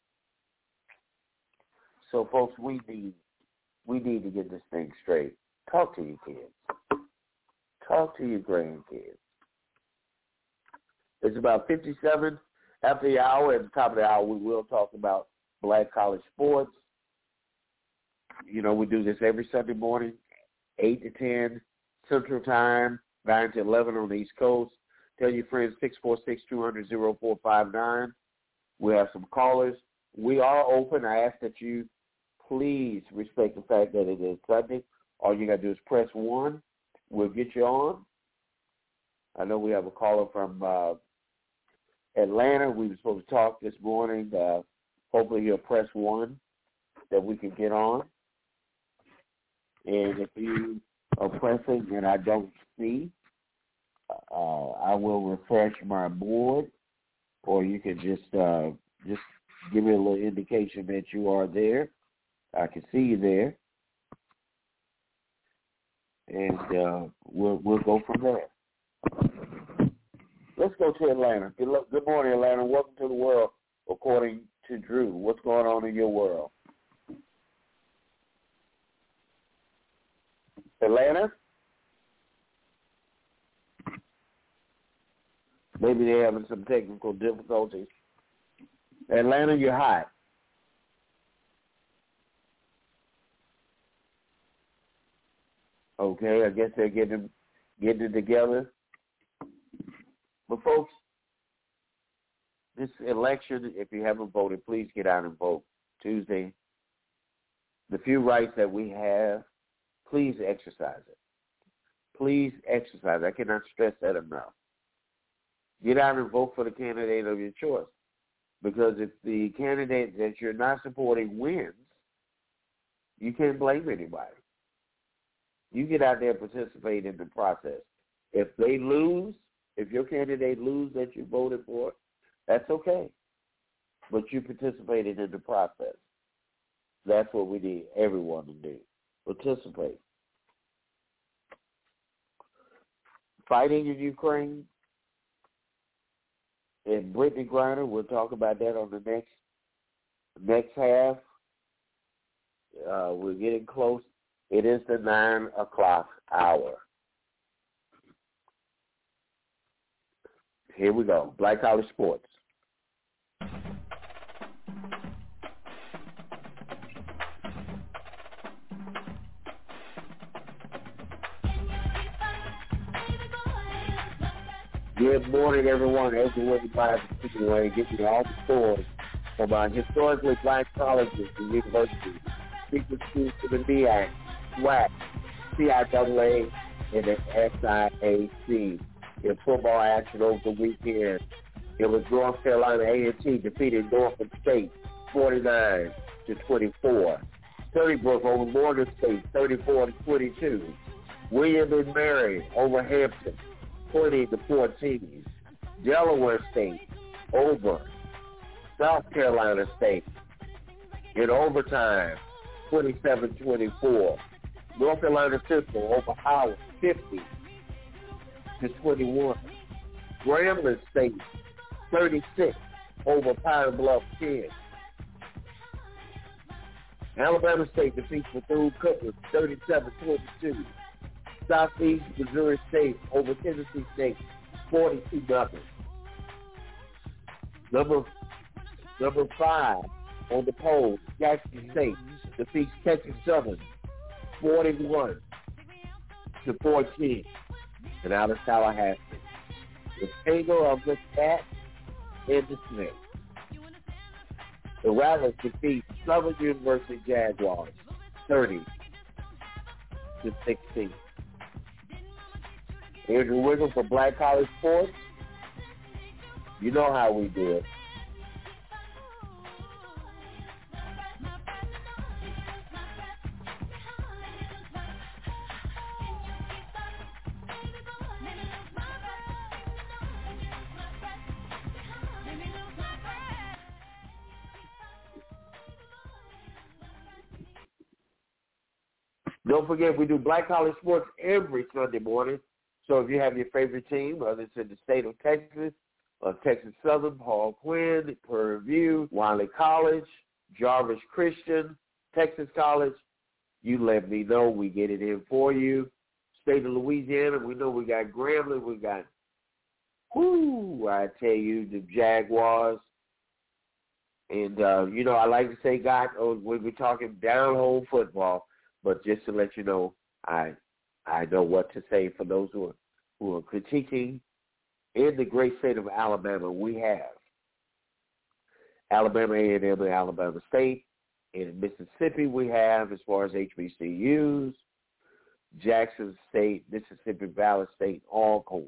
So, folks, we need we need to get this thing straight. Talk to your kids. Talk to your grandkids. It's about fifty-seven after the hour. At the top of the hour, we will talk about Black College Sports. You know, we do this every Sunday morning, eight to ten Central Time, nine to eleven on the East Coast. Tell your friends, six four six, two hundred, oh four five nine. We have some callers. We are open. I ask that you please respect the fact that it is Sunday. All you got to do is press one. We'll get you on. I know we have a caller from uh, Atlanta. We were supposed to talk this morning. Uh, hopefully he'll press one that we can get on. And if you are pressing and I don't see, uh, I will refresh my board, or you can just uh, just give me a little indication that you are there. I can see you there, and uh, we'll we'll go from there. Let's go to Atlanta. Good, good morning, Atlanta. Welcome to the world, according to Drew. What's going on in your world? Atlanta? Maybe they're having some technical difficulties. Atlanta, you're hot. Okay, I guess they're getting getting it together. But folks, this election, if you haven't voted, please get out and vote Tuesday. The few rights that we have, please exercise it. Please exercise. I cannot stress that enough. Get out and vote for the candidate of your choice. Because if the candidate that you're not supporting wins, you can't blame anybody. You get out there and participate in the process. If they lose, if your candidate loses that you voted for, that's okay. But you participated in the process. That's what we need everyone to do. Participate. Fighting in Ukraine and Brittany Griner, we'll talk about that on the next next half. Uh, we're getting close. It is the nine o'clock hour. Here we go. Black College Sports. Good morning, everyone. Everywhere you buy the chicken way, get you all the scores from our historically black colleges and universities, secret schools to the N E A C, SWAC, C I A A, and the S I A C. In football action over the weekend, it was North Carolina A and T defeated Norfolk State forty-nine to twenty-four. Sunnybrook over Morgan State thirty-four to twenty-two. William and Mary over Hampton twenty to fourteen. Delaware State over South Carolina State in overtime twenty-seven twenty-four. North Carolina Central over Howard fifty to twenty-one. Grambling State thirty-six over Pine Bluff ten. Alabama State defeats Bethune-Cookman thirty-seven twenty-two. Southeast Missouri State over Tennessee State forty-two nothing. Number number five on the poll, Jackson State defeats Texas Southern forty-one to fourteen. And out of Tallahassee, the tango of the cat and the snake. The Rattlers defeat Southern University Jaguars thirty to sixteen. Andrew Wiggles for Black College Sports. You know how we do it. Don't forget, we do Black College Sports every Sunday morning. So if you have your favorite team, whether it's in the state of Texas, or Texas Southern, Paul Quinn, Prairie View, Wiley College, Jarvis Christian, Texas College, you let me know. We get it in for you. State of Louisiana, we know we got Grambling. We got, whoo, I tell you, the Jaguars. And, uh, you know, I like to say, God, oh, when we're talking down-home football, but just to let you know, I I know what to say for those who are who are critiquing. In the great state of Alabama, we have Alabama A and M and Alabama State. In Mississippi, we have, as far as H B C Us, Jackson State, Mississippi Valley State, Alcorn.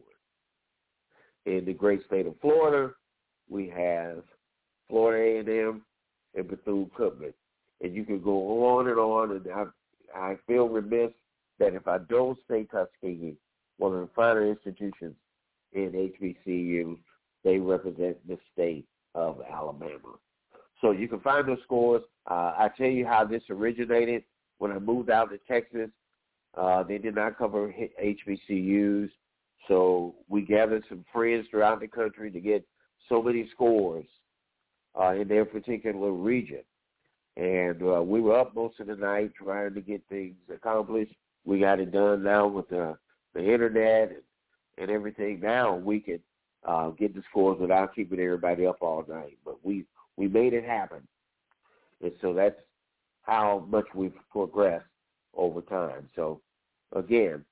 In the great state of Florida, we have Florida A and M and Bethune-Cookman. And you can go on and on, and I, I feel remiss that if I don't say Tuskegee, one of the finer institutions in H B C U, they represent the state of Alabama. So you can find those scores. Uh, I tell you how this originated. When I moved out to Texas, uh, they did not cover H B C Us. So we gathered some friends throughout the country to get so many scores uh, in their particular region. And uh, we were up most of the night trying to get things accomplished. We got it done now with the, the internet and, and everything. Now we can uh, get the scores without keeping everybody up all night. But we, we made it happen. And so that's how much we've progressed over time. So, again,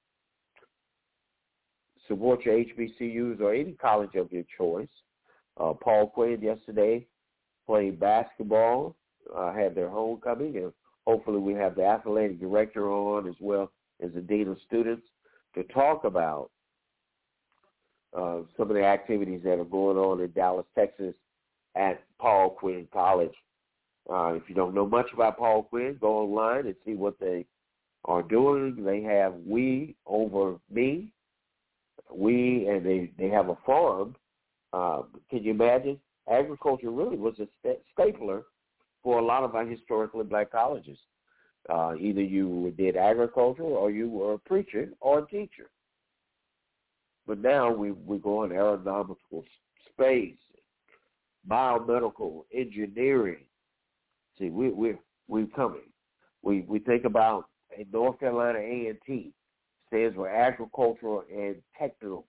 support your H B C Us or any college of your choice. Uh, Paul Quinn yesterday played basketball, uh, had their homecoming, and hopefully we have the athletic director on as well as the dean of students to talk about uh, some of the activities that are going on in Dallas, Texas at Paul Quinn College. Uh, if you don't know much about Paul Quinn, go online and see what they are doing. They have We Over Me. We, and they, they have a farm. Uh, can you imagine? Agriculture really was a st- stapler for a lot of our historically black colleges. Uh, either you did agriculture or you were a preacher or a teacher. But now we, we go in aeronautical space, biomedical engineering. See, we, we're, we're coming. We, we think about a North Carolina A and T, stands for agricultural and technical.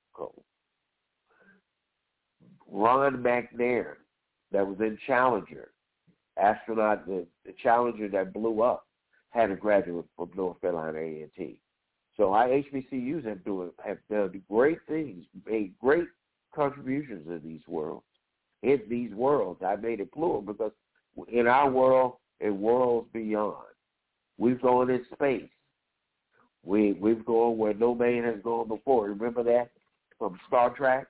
Ron McNair, that was in Challenger, astronaut, the, the Challenger that blew up, had a graduate from North Carolina A and T. So our H B C Us have, doing, have done great things, made great contributions in these worlds. In these worlds, I made it plural because in our world and worlds beyond, we've gone in space. We, we've gone where no man has gone before. Remember that from Star Trek?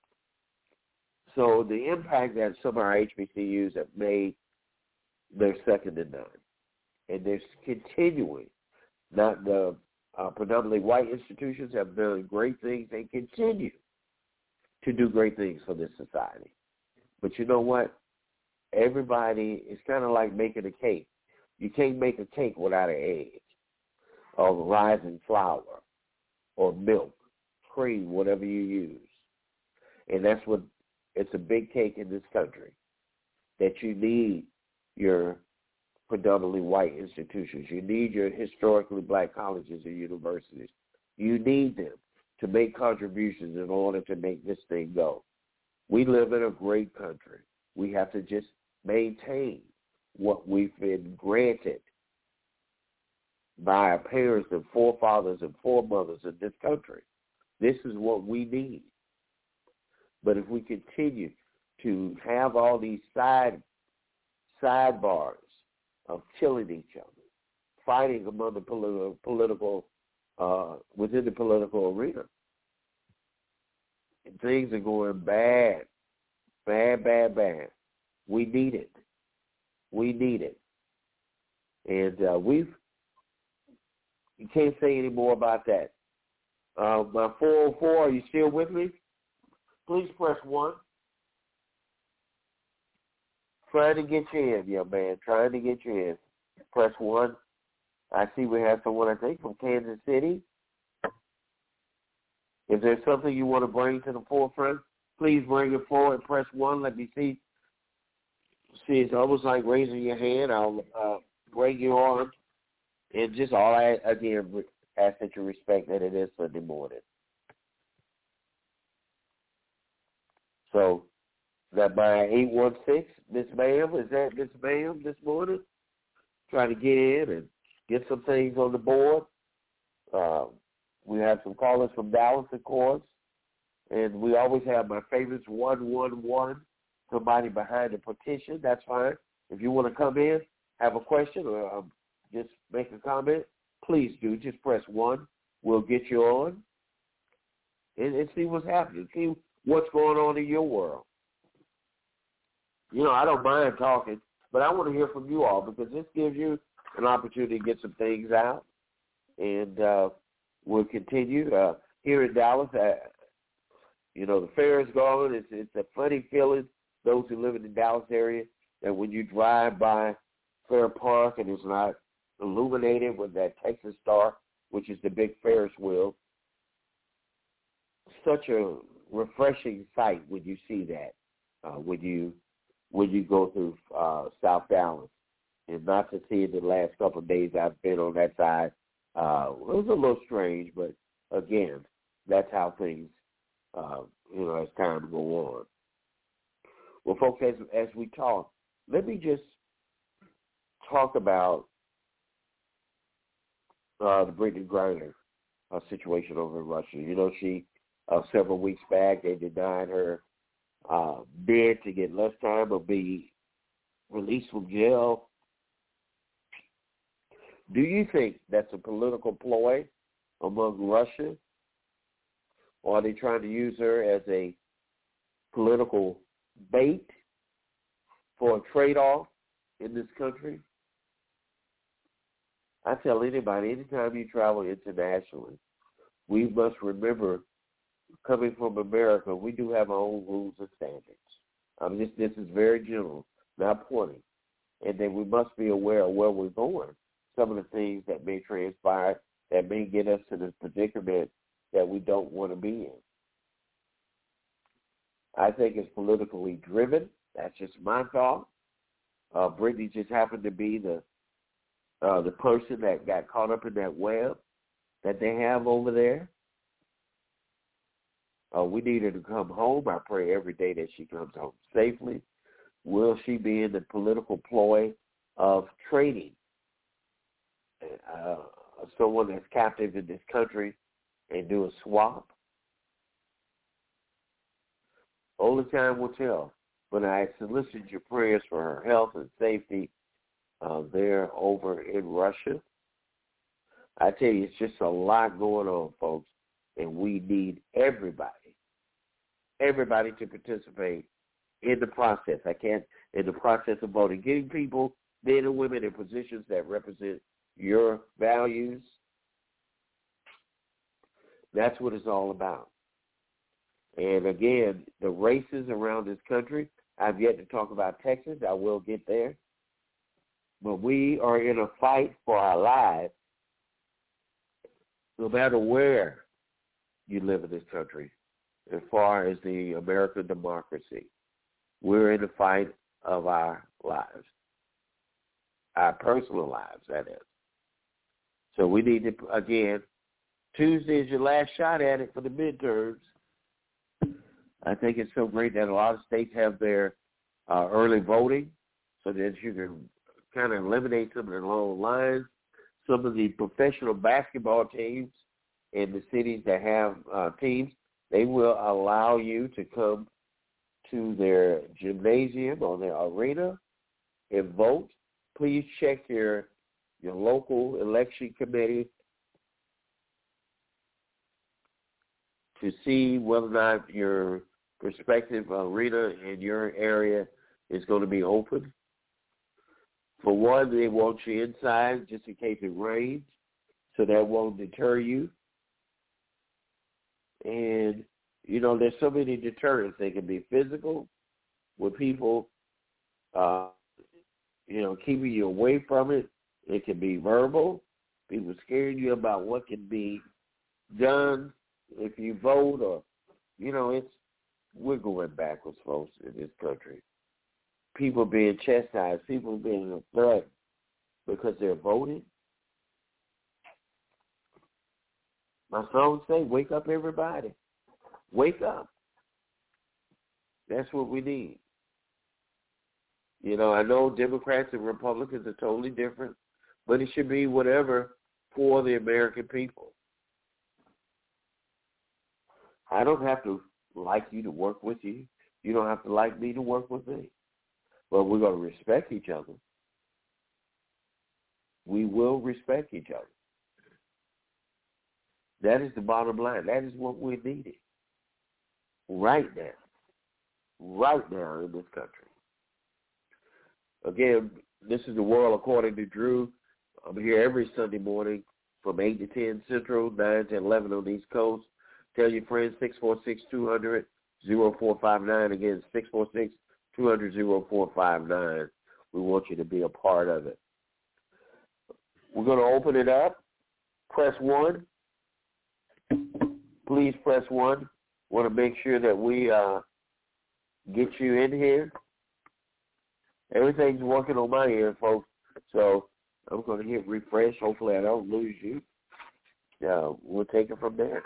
So the impact that some of our H B C Us have made, they're second to none. And they're continuing. Not the uh, predominantly white institutions have done great things. They continue to do great things for this society. But you know what? Everybody, it's kind of like making a cake. You can't make a cake without an egg or rising flour or milk, cream, whatever you use. And that's what, it's a big cake in this country, that you need your predominantly white institutions. You need your historically black colleges and universities. You need them to make contributions in order to make this thing go. We live in a great country. We have to just maintain what we've been granted by our parents and forefathers and foremothers in this country. This is what we need. But if we continue to have all these side sidebars of killing each other, fighting among the politi- political, uh, within the political arena. And things are going bad, bad, bad, bad. We need it. We need it. And uh, we've, you can't say any more about that. Uh, my four oh four, are you still with me? Please press one. Trying to get you in, young man. Trying to get you in. Press one. I see we have someone, I think, from Kansas City. If there's something you want to bring to the forefront, please bring it forward. Press one. Let me see. See, it's almost like raising your hand. I'll uh, bring you on. And just all I, again, ask that you respect that it is Sunday morning. So, that by eight one six, Miss Ma'am, is that Miss Ma'am this morning? Trying to get in and get some things on the board. Uh, we have some callers from Dallas, of course. And we always have my favorites, one one one, somebody behind the partition. That's fine. If you want to come in, have a question, or um, just make a comment, please do. Just press one. We'll get you on and, and see what's happening. See what's going on in your world. You know, I don't mind talking, but I want to hear from you all because this gives you an opportunity to get some things out. And uh, we'll continue. Uh, here in Dallas, uh, you know, the fair is gone. It's, it's a funny feeling, those who live in the Dallas area, that when you drive by Fair Park and it's not illuminated with that Texas Star, which is the big Ferris wheel, such a refreshing sight when you see that, uh, when you when you go through uh, South Dallas. And not to see it the last couple of days I've been on that side, uh, it was a little strange, but again, that's how things, uh, you know, as time go on. Well, folks, as, as we talk, let me just talk about uh, the Brittany Griner uh, situation over in Russia. You know, she, uh, several weeks back, they denied her uh, bid to get less time or be released from jail. Do you think that's a political ploy among Russia? Or are they trying to use her as a political bait for a trade-off in this country? I tell anybody, anytime you travel internationally, we must remember, coming from America, we do have our own rules and standards. Um, this, this is very general, not pointing. And then we must be aware of where we're going. Some of the things that may transpire that may get us to this predicament that we don't want to be in. I think it's politically driven. That's just my thought. Uh, Brittany just happened to be the uh, the person that got caught up in that web that they have over there. Uh, we need her to come home. I pray every day that she comes home safely. Will she be in the political ploy of trading uh, someone that's captive in this country and do a swap? Only time will tell. But I solicit your prayers for her health and safety uh, there over in Russia. I tell you, it's just a lot going on, folks, and we need everybody, everybody to participate in the process. I can't, in the process of voting, getting people, men and women, in positions that represent your values. That's what it's all about. And again, the races around this country, I've yet to talk about Texas. I will get there. But we are in a fight for our lives, no matter where you live in this country, as far as the American democracy. We're in a fight of our lives, our personal lives, that is. So we need to, again, Tuesday is your last shot at it for the midterms. I think it's so great that a lot of states have their uh, early voting so that you can kind of eliminate some of the long lines. Some of the professional basketball teams in the cities that have uh, teams, they will allow you to come to their gymnasium or their arena and vote. Please check your your local election committee to see whether or not your respective arena in your area is going to be open. For one, they want you inside just in case it rains, so that won't deter you. And, you know, there's so many deterrents. They can be physical, with people, uh, you know, keeping you away from it. It can be verbal, people scaring you about what can be done if you vote, or, you know, it's, we're going backwards, folks, in this country. People being chastised, people being threatened because they're voting. My song say, wake up, everybody. Wake up. That's what we need. You know, I know Democrats and Republicans are totally different, but it should be whatever for the American people. I don't have to like you to work with you. You don't have to like me to work with me. But we're going to respect each other. We will respect each other. That is the bottom line. That is what we're needing right now. Right now in this country. Again, this is the World According to Drew. I'm here every Sunday morning from eight to ten Central, nine to eleven on the East Coast. Tell your friends, six four six, two hundred, oh four five nine. Again, six four six, two hundred, oh four five nine. We want you to be a part of it. We're going to open it up. Press one. Please press one. Want to make sure that we uh, get you in here. Everything's working on my end, folks. So I'm going to hit refresh. Hopefully I don't lose you. Uh, we'll take it from there.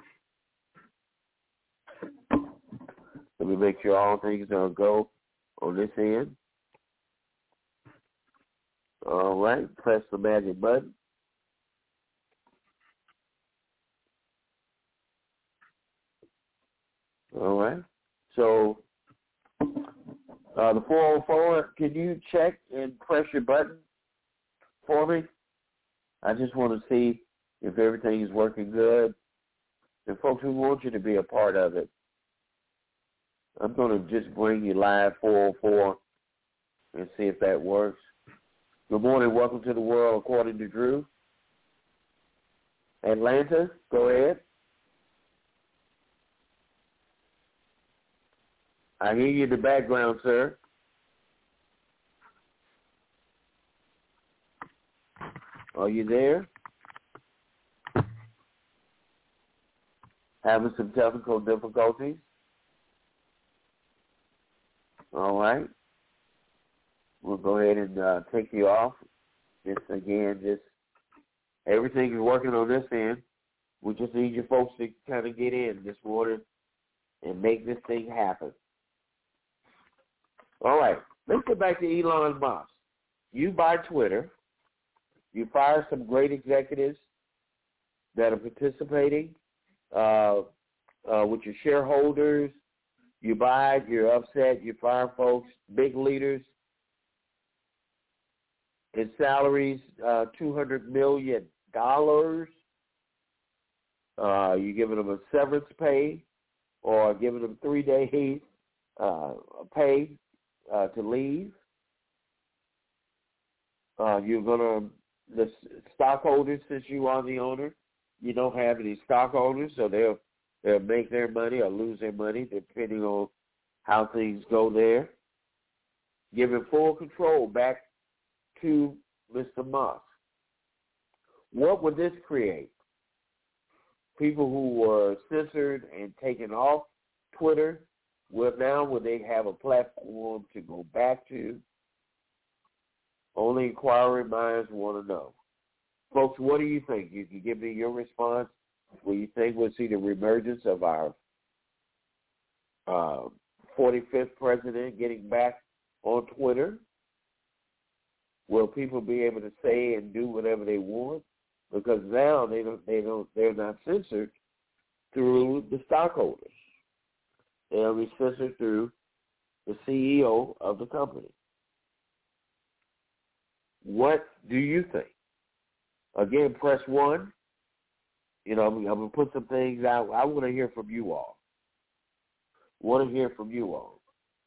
Let me make sure all things are go on this end. All right. Press the magic button. All right. So uh, the four oh four, can you check and press your button for me? I just want to see if everything is working good. And folks, we want you to be a part of it. I'm going to just bring you live four oh four and see if that works. Good morning. Welcome to the World According to Drew. Atlanta, go ahead. I hear you in the background, sir. Are you there? Having some technical difficulties? All right. We'll go ahead and uh, take you off. Just again, just everything is working on this end. We just need you folks to kind of get in this morning and make this thing happen. All right. Let's get back to Elon Musk. You buy Twitter. You fire some great executives that are participating uh, uh, with your shareholders. You buy, you're upset, you fire folks, big leaders, in salaries, uh, two hundred million dollars. Uh, you're giving them a severance pay or giving them three days uh, pay uh, to leave. Uh, you're going to, the stockholders, since you are the owner, you don't have any stockholders, so they'll They'll make their money or lose their money depending on how things go there. Giving full control back to Mister Musk. What would this create? People who were censored and taken off Twitter will now, when they have a platform to go back to, only inquiring minds want to know. Folks, what do you think? You can give me your response. Will you think we'll see the reemergence of our uh, forty-fifth president getting back on Twitter? Will people be able to say and do whatever they want? Because now they don't, they don't, they're not censored through the stockholders. They'll be censored through the C E O of the company. What do you think? Again, press one. You know, I'm, I'm going to put some things out. I want to hear from you all. Want to hear from you all.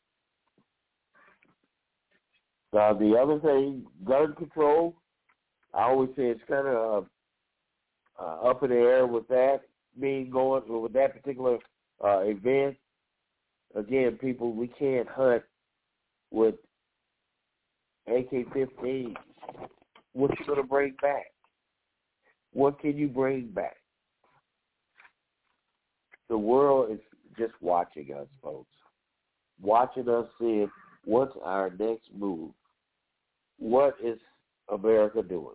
Uh, the other thing, gun control, I always say it's kind of uh, uh, up in the air with that being going, with that particular uh, event. Again, people, we can't hunt with A K fifteens. What you going to bring back? What can you bring back? The world is just watching us, folks. Watching us, seeing what's our next move. What is America doing?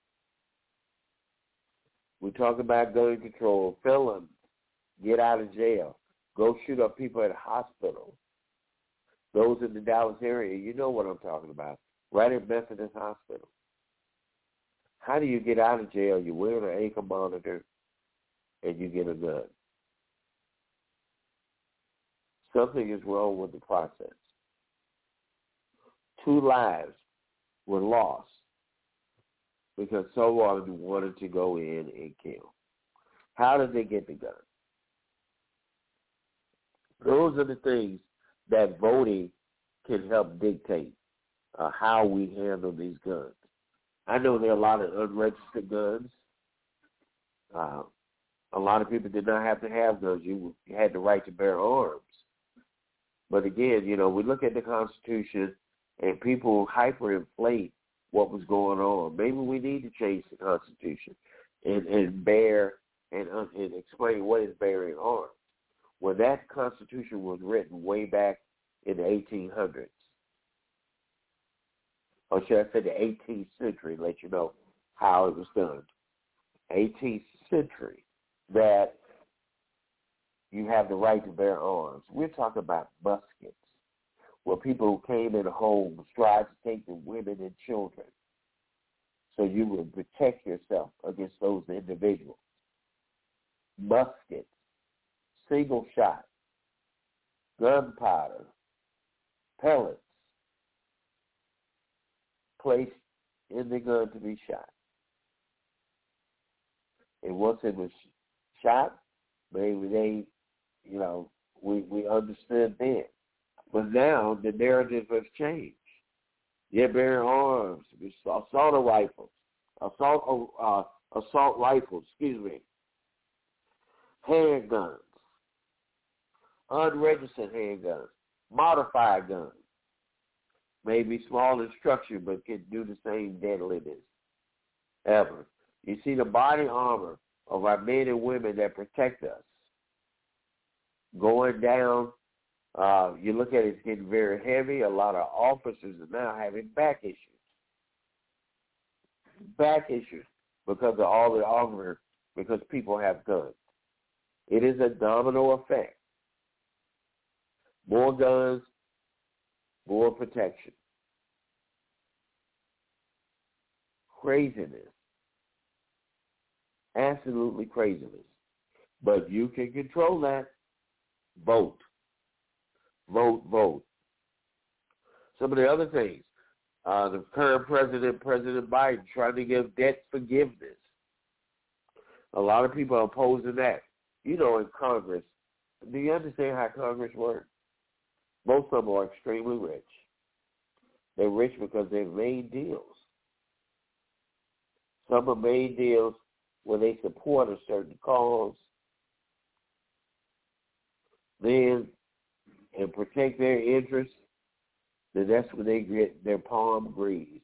We talk about gun control, felons, get out of jail, go shoot up people at hospitals. Those in the Dallas area, you know what I'm talking about, right at Methodist Hospital. How do you get out of jail? You wear an ankle monitor and you get a gun. Something is wrong with the process. Two lives were lost because someone wanted to go in and kill. How did they get the gun? Those are the things that voting can help dictate uh, how we handle these guns. I know there are a lot of unregistered guns. Uh, a lot of people did not have to have guns. You, you had the right to bear arms. But again, you know, we look at the Constitution and people hyperinflate what was going on. Maybe we need to change the Constitution and, and bear and, uh, and explain what is bearing arms. When that Constitution was written way back in the eighteen hundreds, or should I say the eighteenth century, let you know how it was done. eighteenth century, that you have the right to bear arms. We're talking about muskets, where people came in homes, tried to take the women and children, so you would protect yourself against those individuals. Muskets, single shot, gunpowder, pellets, placed in the gun to be shot. And once it was shot, maybe they, you know, we, we understood then. But now the narrative has changed. They're bearing arms, assault rifles, assault uh, assault rifles, excuse me, handguns, unregistered handguns, modified guns, maybe small in structure but can do the same deadliness ever. You see the body armor of our men and women that protect us going down. Uh, you look at it, it's getting very heavy. A lot of officers are now having back issues. Back issues because of all the armor, because people have guns. It is a domino effect. More guns, more protection. Craziness. Absolutely craziness. But you can control that. Vote. Vote, vote. Some of the other things, uh, the current president, President Biden, trying to give debt forgiveness. A lot of people are opposing that. You know, in Congress, do you understand how Congress works? Most of them are extremely rich. They're rich because they've made deals. Some have made deals where they support a certain cause. Then, and protect their interests, then that's when they get their palm greased.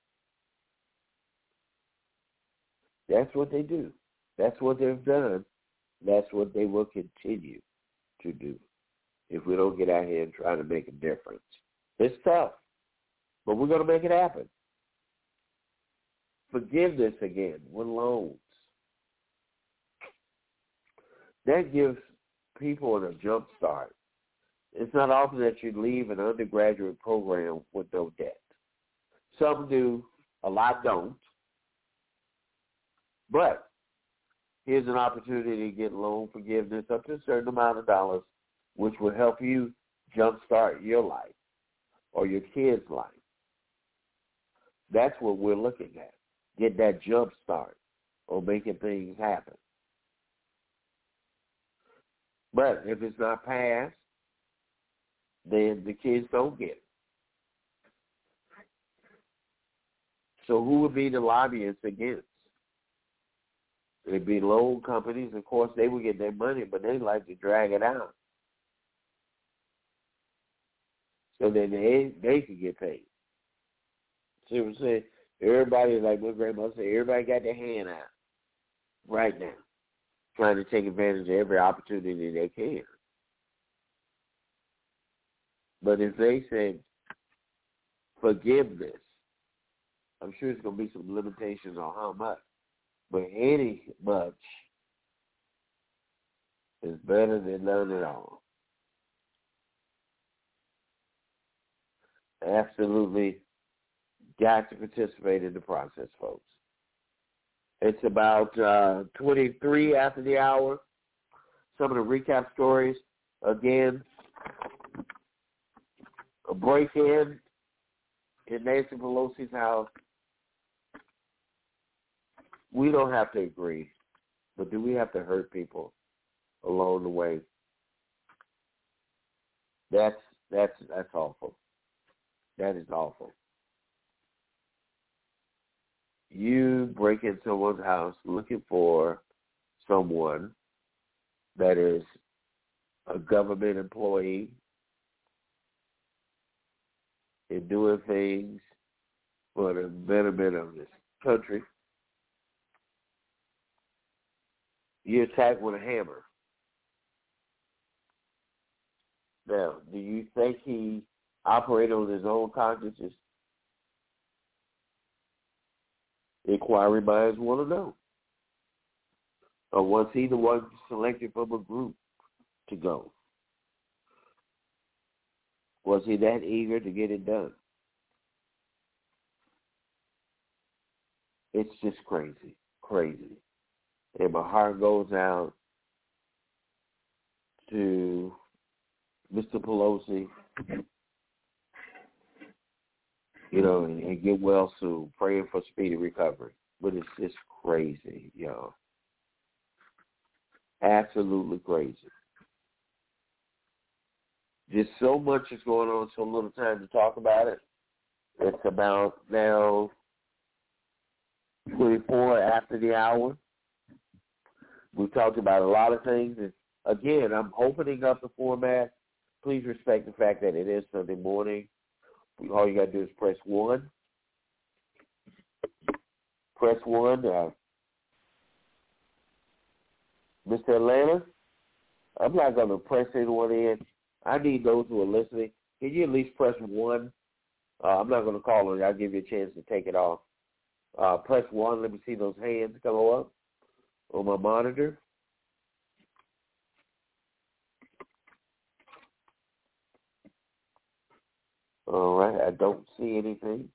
That's what they do. That's what they've done. That's what they will continue to do if we don't get out here and try to make a difference. It's tough, but we're going to make it happen. Forgiveness again with loans. That gives people a jump start. It's not often that you leave an undergraduate program with no debt. Some do, a lot don't. But here's an opportunity to get loan forgiveness up to a certain amount of dollars, which will help you jumpstart your life or your kids' life. That's what we're looking at. Get that jump start on making things happen. But if it's not passed, then the kids don't get it. So who would be the lobbyists against? It'd be loan companies. Of course, they would get their money, but they like to drag it out. So then they they could get paid. See what I'm saying? Everybody, like my grandmother said, everybody got their hand out right now, trying to take advantage of every opportunity they can. But if they said forgiveness, I'm sure there's going to be some limitations on how much. But any much is better than none at all. Absolutely got to participate in the process, folks. It's about uh, twenty-three after the hour. Some of the recap stories. Again, a break-in in Nancy Pelosi's house. We don't have to agree, but do we have to hurt people along the way? That's that's that's awful. That is awful. You break into someone's house looking for someone that is a government employee and doing things for the betterment of this country. You attack with a hammer. Now, do you think he operated on his own conscience? Inquiry minds want to know. Or was he the one selected from a group to go? Was he that eager to get it done? It's just crazy, crazy. And my heart goes out to Mister Pelosi, you know, and, and get well soon, praying for speedy recovery. But it's just crazy, y'all. Absolutely crazy. Just so much is going on, so little time to talk about it. It's about now twenty-four after the hour. We've talked about a lot of things. And again, I'm opening up the format. Please respect the fact that it is Sunday morning. All you got to do is press one. Press one. Uh, Mister Atlanta, I'm not going to press anyone in. I need those who are listening. Can you at least press one? Uh, I'm not going to call on you. I'll give you a chance to take it off. Uh, press one. Let me see those hands come up on my monitor. All right, I don't see anything.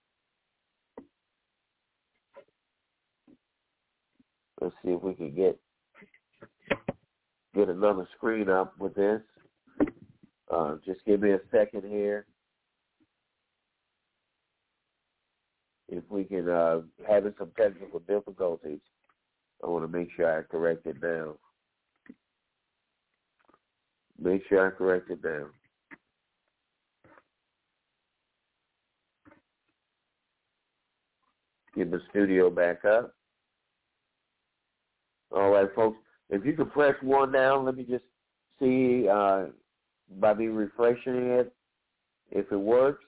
Let's see if we can get get another screen up with this. Uh, just give me a second here. If we can uh, having some technical difficulties, I want to make sure I correct it down. Make sure I correct it down. Get the studio back up. All right, folks. If you could press one down, let me just see uh, by me refreshing it if it works.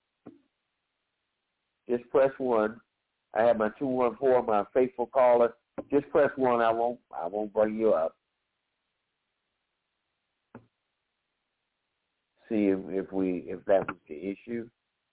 Just press one. I have my two one four, my faithful caller. Just press one. I won't. I won't bring you up. See if, if we if that was the issue.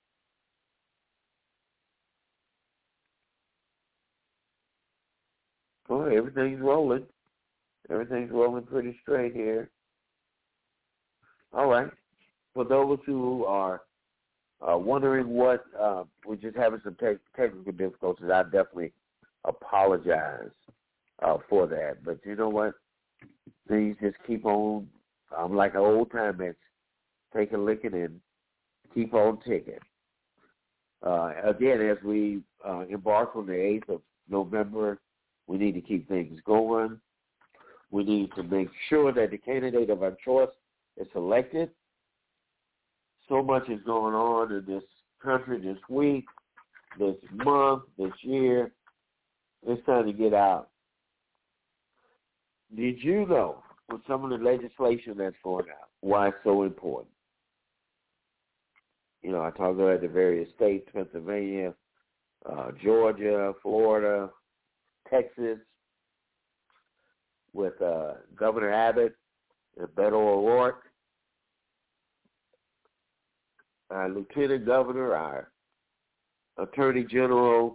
Oh, everything's rolling. Everything's rolling pretty straight here. All right. For those who are uh, wondering what, uh, we're just having some te- technical difficulties, I definitely apologize uh, for that. But you know what? Things just keep on, I'm like an old time, take a licking and keep on ticking. Uh, again, as we uh, embark on the eighth of November, we need to keep things going. We need to make sure that the candidate of our choice is selected. So much is going on in this country this week, this month, this year. It's time to get out. Did you know with some of the legislation that's going out, why it's so important? You know, I talked about the various states, Pennsylvania, uh, Georgia, Florida, Texas, with uh, Governor Abbott and Beto O'Rourke, our Lieutenant Governor, our Attorney General.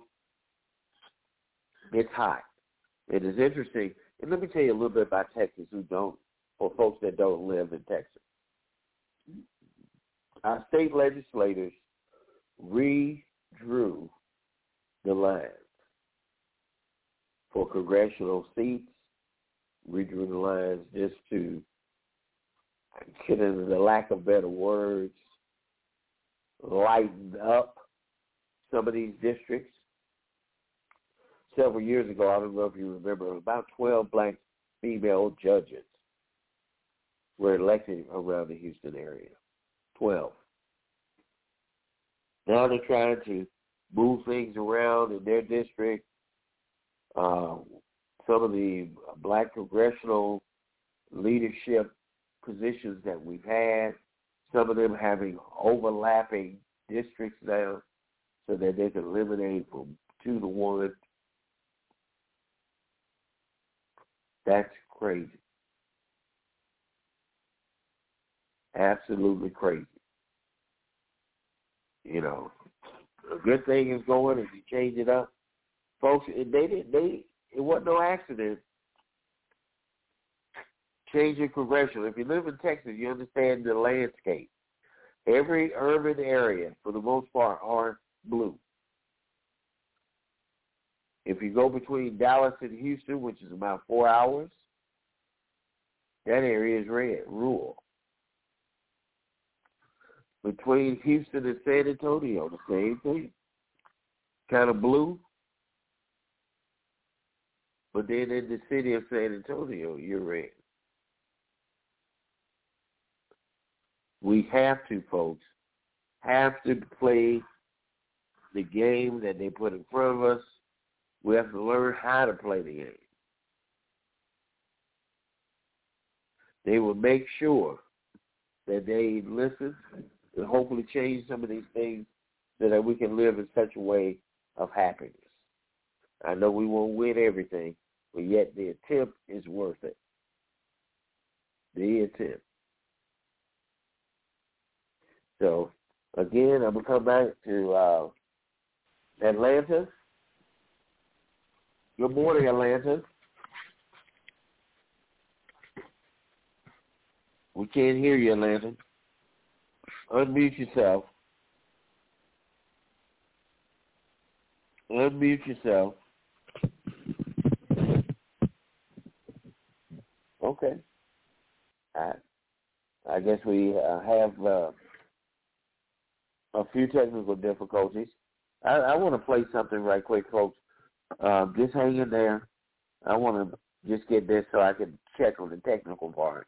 It's hot. It is interesting. And let me tell you a little bit about Texas who don't, or folks that don't live in Texas. Our state legislators redrew the lines for congressional seats, redrew the lines just to, get into the lack of better words, lighten up some of these districts. Several years ago, I don't know if you remember, about twelve black female judges were elected around the Houston area. twelve. Now they're trying to move things around in their district. Uh, some of the black congressional leadership positions that we've had, some of them having overlapping districts now so that they can eliminate from two to one. That's crazy. Absolutely crazy. You know, a good thing is going if you change it up. Folks, they didn't, they, it wasn't no accident. Changing congressional. If you live in Texas, you understand the landscape. Every urban area, for the most part, are blue. If you go between Dallas and Houston, which is about four hours, that area is red, rural. Between Houston and San Antonio, the same thing. Kind of blue. But then in the city of San Antonio, you're red. We have to, folks, have to play the game that they put in front of us. We have to learn how to play the game. They will make sure that they listen and hopefully change some of these things so that we can live in such a way of happiness. I know we won't win everything, but yet the attempt is worth it. The attempt. So, again, I'm going to come back to uh, Atlanta. Good morning, Atlanta. We can't hear you, Atlanta. Unmute yourself. Unmute yourself. Okay. I, I guess we uh, have uh, a few technical difficulties. I, I want to play something right quick, folks. Uh, just hang in there. I want to just get this so I can check on the technical part.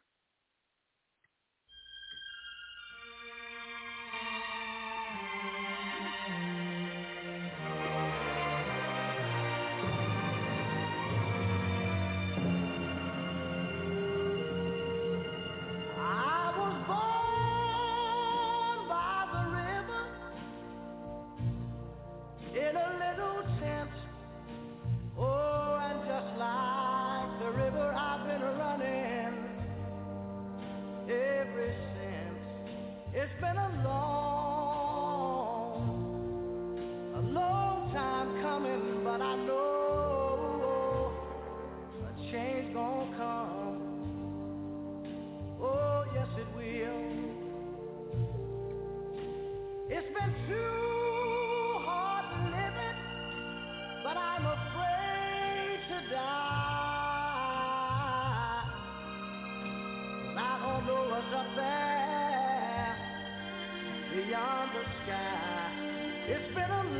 It's been a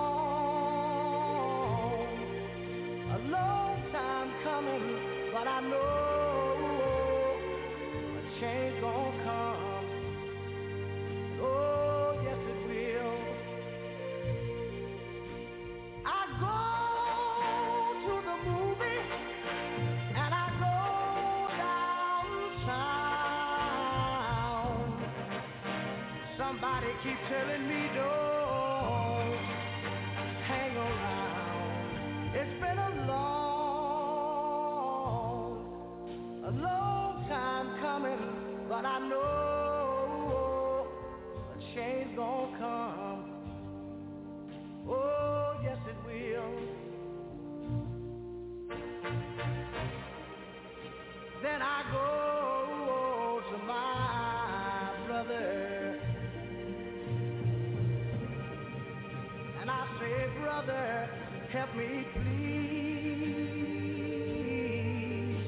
long, a long time coming, but I know a change gonna come. Oh, yes it will. I go to the movie and I go downtown. Somebody keep telling me don't hang around. It's been a long, a long time coming, but I know a change gonna come. Oh, yes it will. Then I go to my brother and I say, brother, help me please.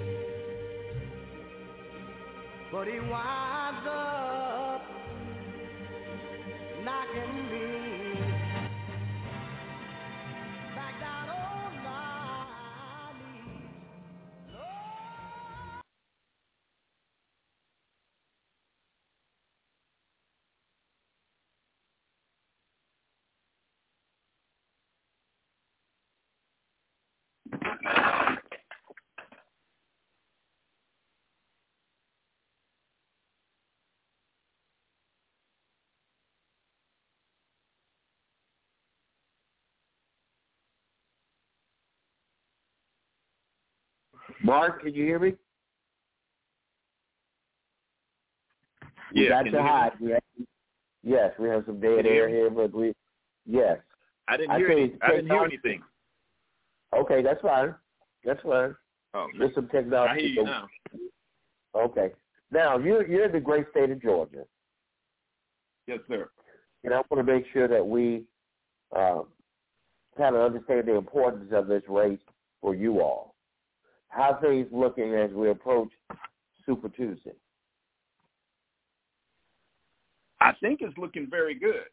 But he winds up knocking me back down on my knees. Lord. Mark, can you hear me? We Yeah, got to hide. We have, yes, we have some dead air here, but we, yes. I didn't I hear say any, I didn't hear technology- anything. Okay, that's fine. That's fine. Oh, There's some technology. I hear you now. Okay. Now, you're, you're in the great state of Georgia. Yes, sir. And I want to make sure that we uh, kind of understand the importance of this race for you all. How are things looking as we approach Super Tuesday? I think it's looking very good.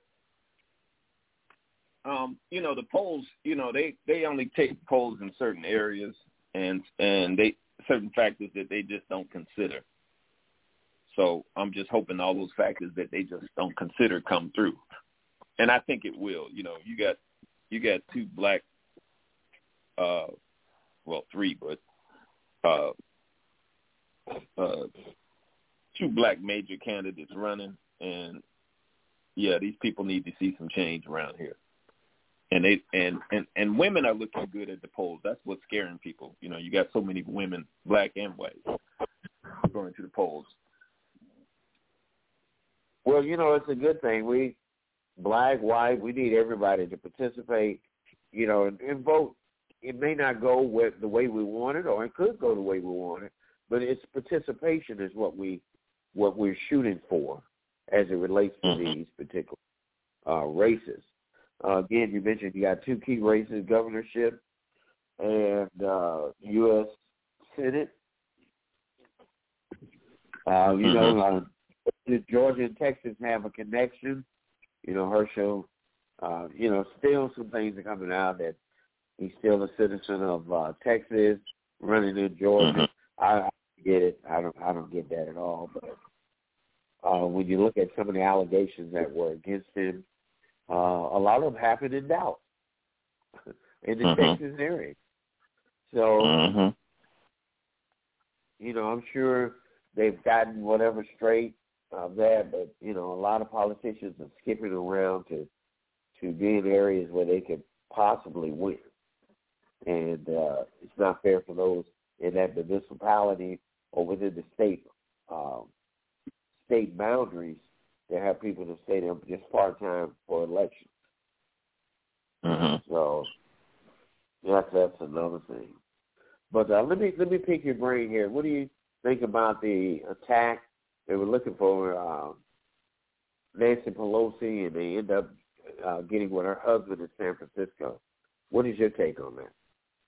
Um, you know, the polls, you know, they, they only take polls in certain areas and and they certain factors that they just don't consider. So I'm just hoping all those factors that they just don't consider come through. And I think it will. You know, you got you got two black uh well, three, but uh uh two black major candidates running, and yeah, these people need to see some change around here. And they and, and, and women are looking good at the polls. That's what's scaring people. You know, you got so many women, black and white, going to the polls. Well, you know, it's a good thing. We, black, white, we need everybody to participate, you know, and, and vote. It may not go with the way we want it, or it could go the way we want it, but it's participation is what we what we're shooting for as it relates to Mm-hmm. these particular uh, races. Uh, again, you mentioned you got two key races, governorship and uh, U S Senate. Uh, you Mm-hmm. know, uh, Georgia and Texas have a connection. You know, Herschel, uh, you know, still some things are coming out that he's still a citizen of uh, Texas, running in Georgia. Mm-hmm. I, I get it. I don't. I don't get that at all. But uh, when you look at some of the allegations that were against him, uh, a lot of them happened in Dallas, in the Mm-hmm. Texas area. So, Mm-hmm. you know, I'm sure they've gotten whatever straight of that, but you know, a lot of politicians are skipping around to to be in areas where they could possibly win. And uh, it's not fair for those in that municipality or within the state um, state boundaries to have people to stay there just part-time for elections. Mm-hmm. So that's, that's another thing. But uh, let me let me pick your brain here. What do you think about the attack? They were looking for uh, Nancy Pelosi, and they end up uh, getting with her husband in San Francisco. What is your take on that?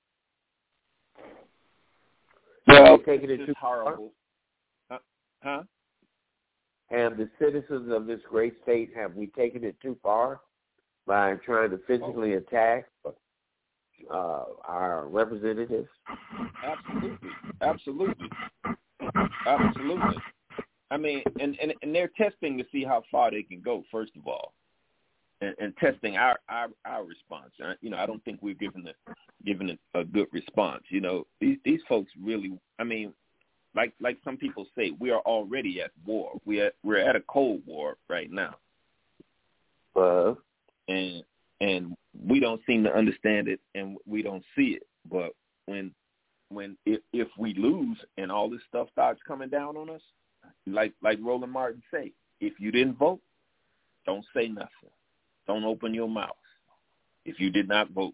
Well, taking it it's too horrible. Huh? huh? And the citizens of this great state, have we taken it too far by trying to physically attack uh, our representatives? Absolutely, absolutely, absolutely. I mean, and, and, and they're testing to see how far they can go, first of all, and, and testing our, our, our response. I, you know, I don't think we're giving it, giving it a good response. You know, these these folks really, I mean, like like some people say, we are already at war. We are, we're at a Cold War right now. Uh, and and we don't seem to understand it, and we don't see it. But when when if, if we lose and all this stuff starts coming down on us, like like Roland Martin say, if you didn't vote, don't say nothing. Don't open your mouth if you did not vote.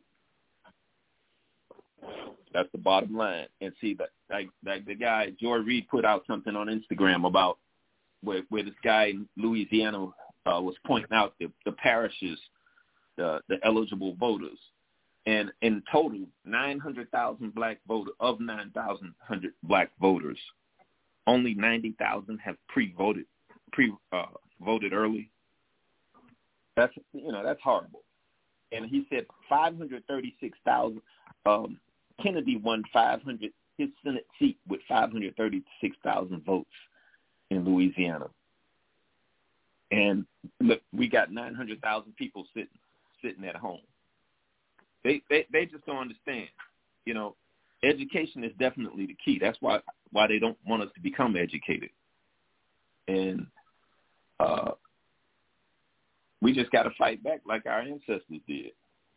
That's the bottom line. And see, that like like the guy Joy Reid put out something on Instagram about where where this guy in Louisiana uh, was pointing out the, the parishes, the the eligible voters, and in total nine hundred thousand black voters of nine thousand hundred black voters, only ninety thousand have pre-voted pre uh, voted early. That's you know that's horrible. And he said five hundred thirty-six thousand. Um, Kennedy won five hundred his Senate seat with five hundred thirty-six thousand votes in Louisiana. And look, we got nine hundred thousand people sitting sitting at home. They, they they just don't understand. You know, education is definitely the key. That's why why they don't want us to become educated. And uh, we just got to fight back like our ancestors did.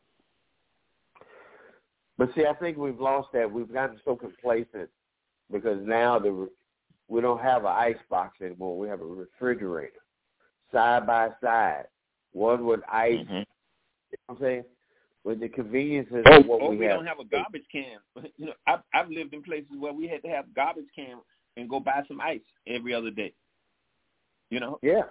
But see, I think we've lost that. We've gotten so complacent because now the we don't have an ice box anymore. We have a refrigerator, side by side, one with ice. Mm-hmm. You know what I'm saying? With the conveniences oh, of what oh, we, we have. don't have a garbage can. You know, I've, I've lived in places where we had to have garbage can and go buy some ice every other day. You know? Yeah.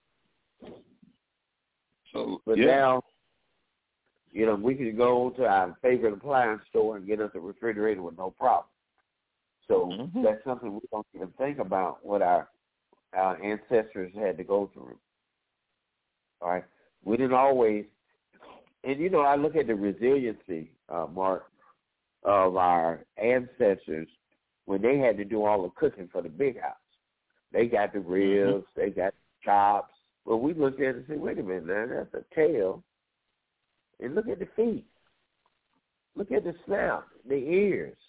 So, but yeah. now, you know, we can go to our favorite appliance store and get us a refrigerator with no problem. So mm-hmm. that's something we don't even think about what our our ancestors had to go through. All right? We didn't always, and, you know, I look at the resiliency, uh, Mark, of our ancestors when they had to do all the cooking for the big house. They got the ribs, mm-hmm. they got the chops. Well, we looked at it and said, wait a minute, man, that's a tail. And look at the feet. Look at the snout, the ears.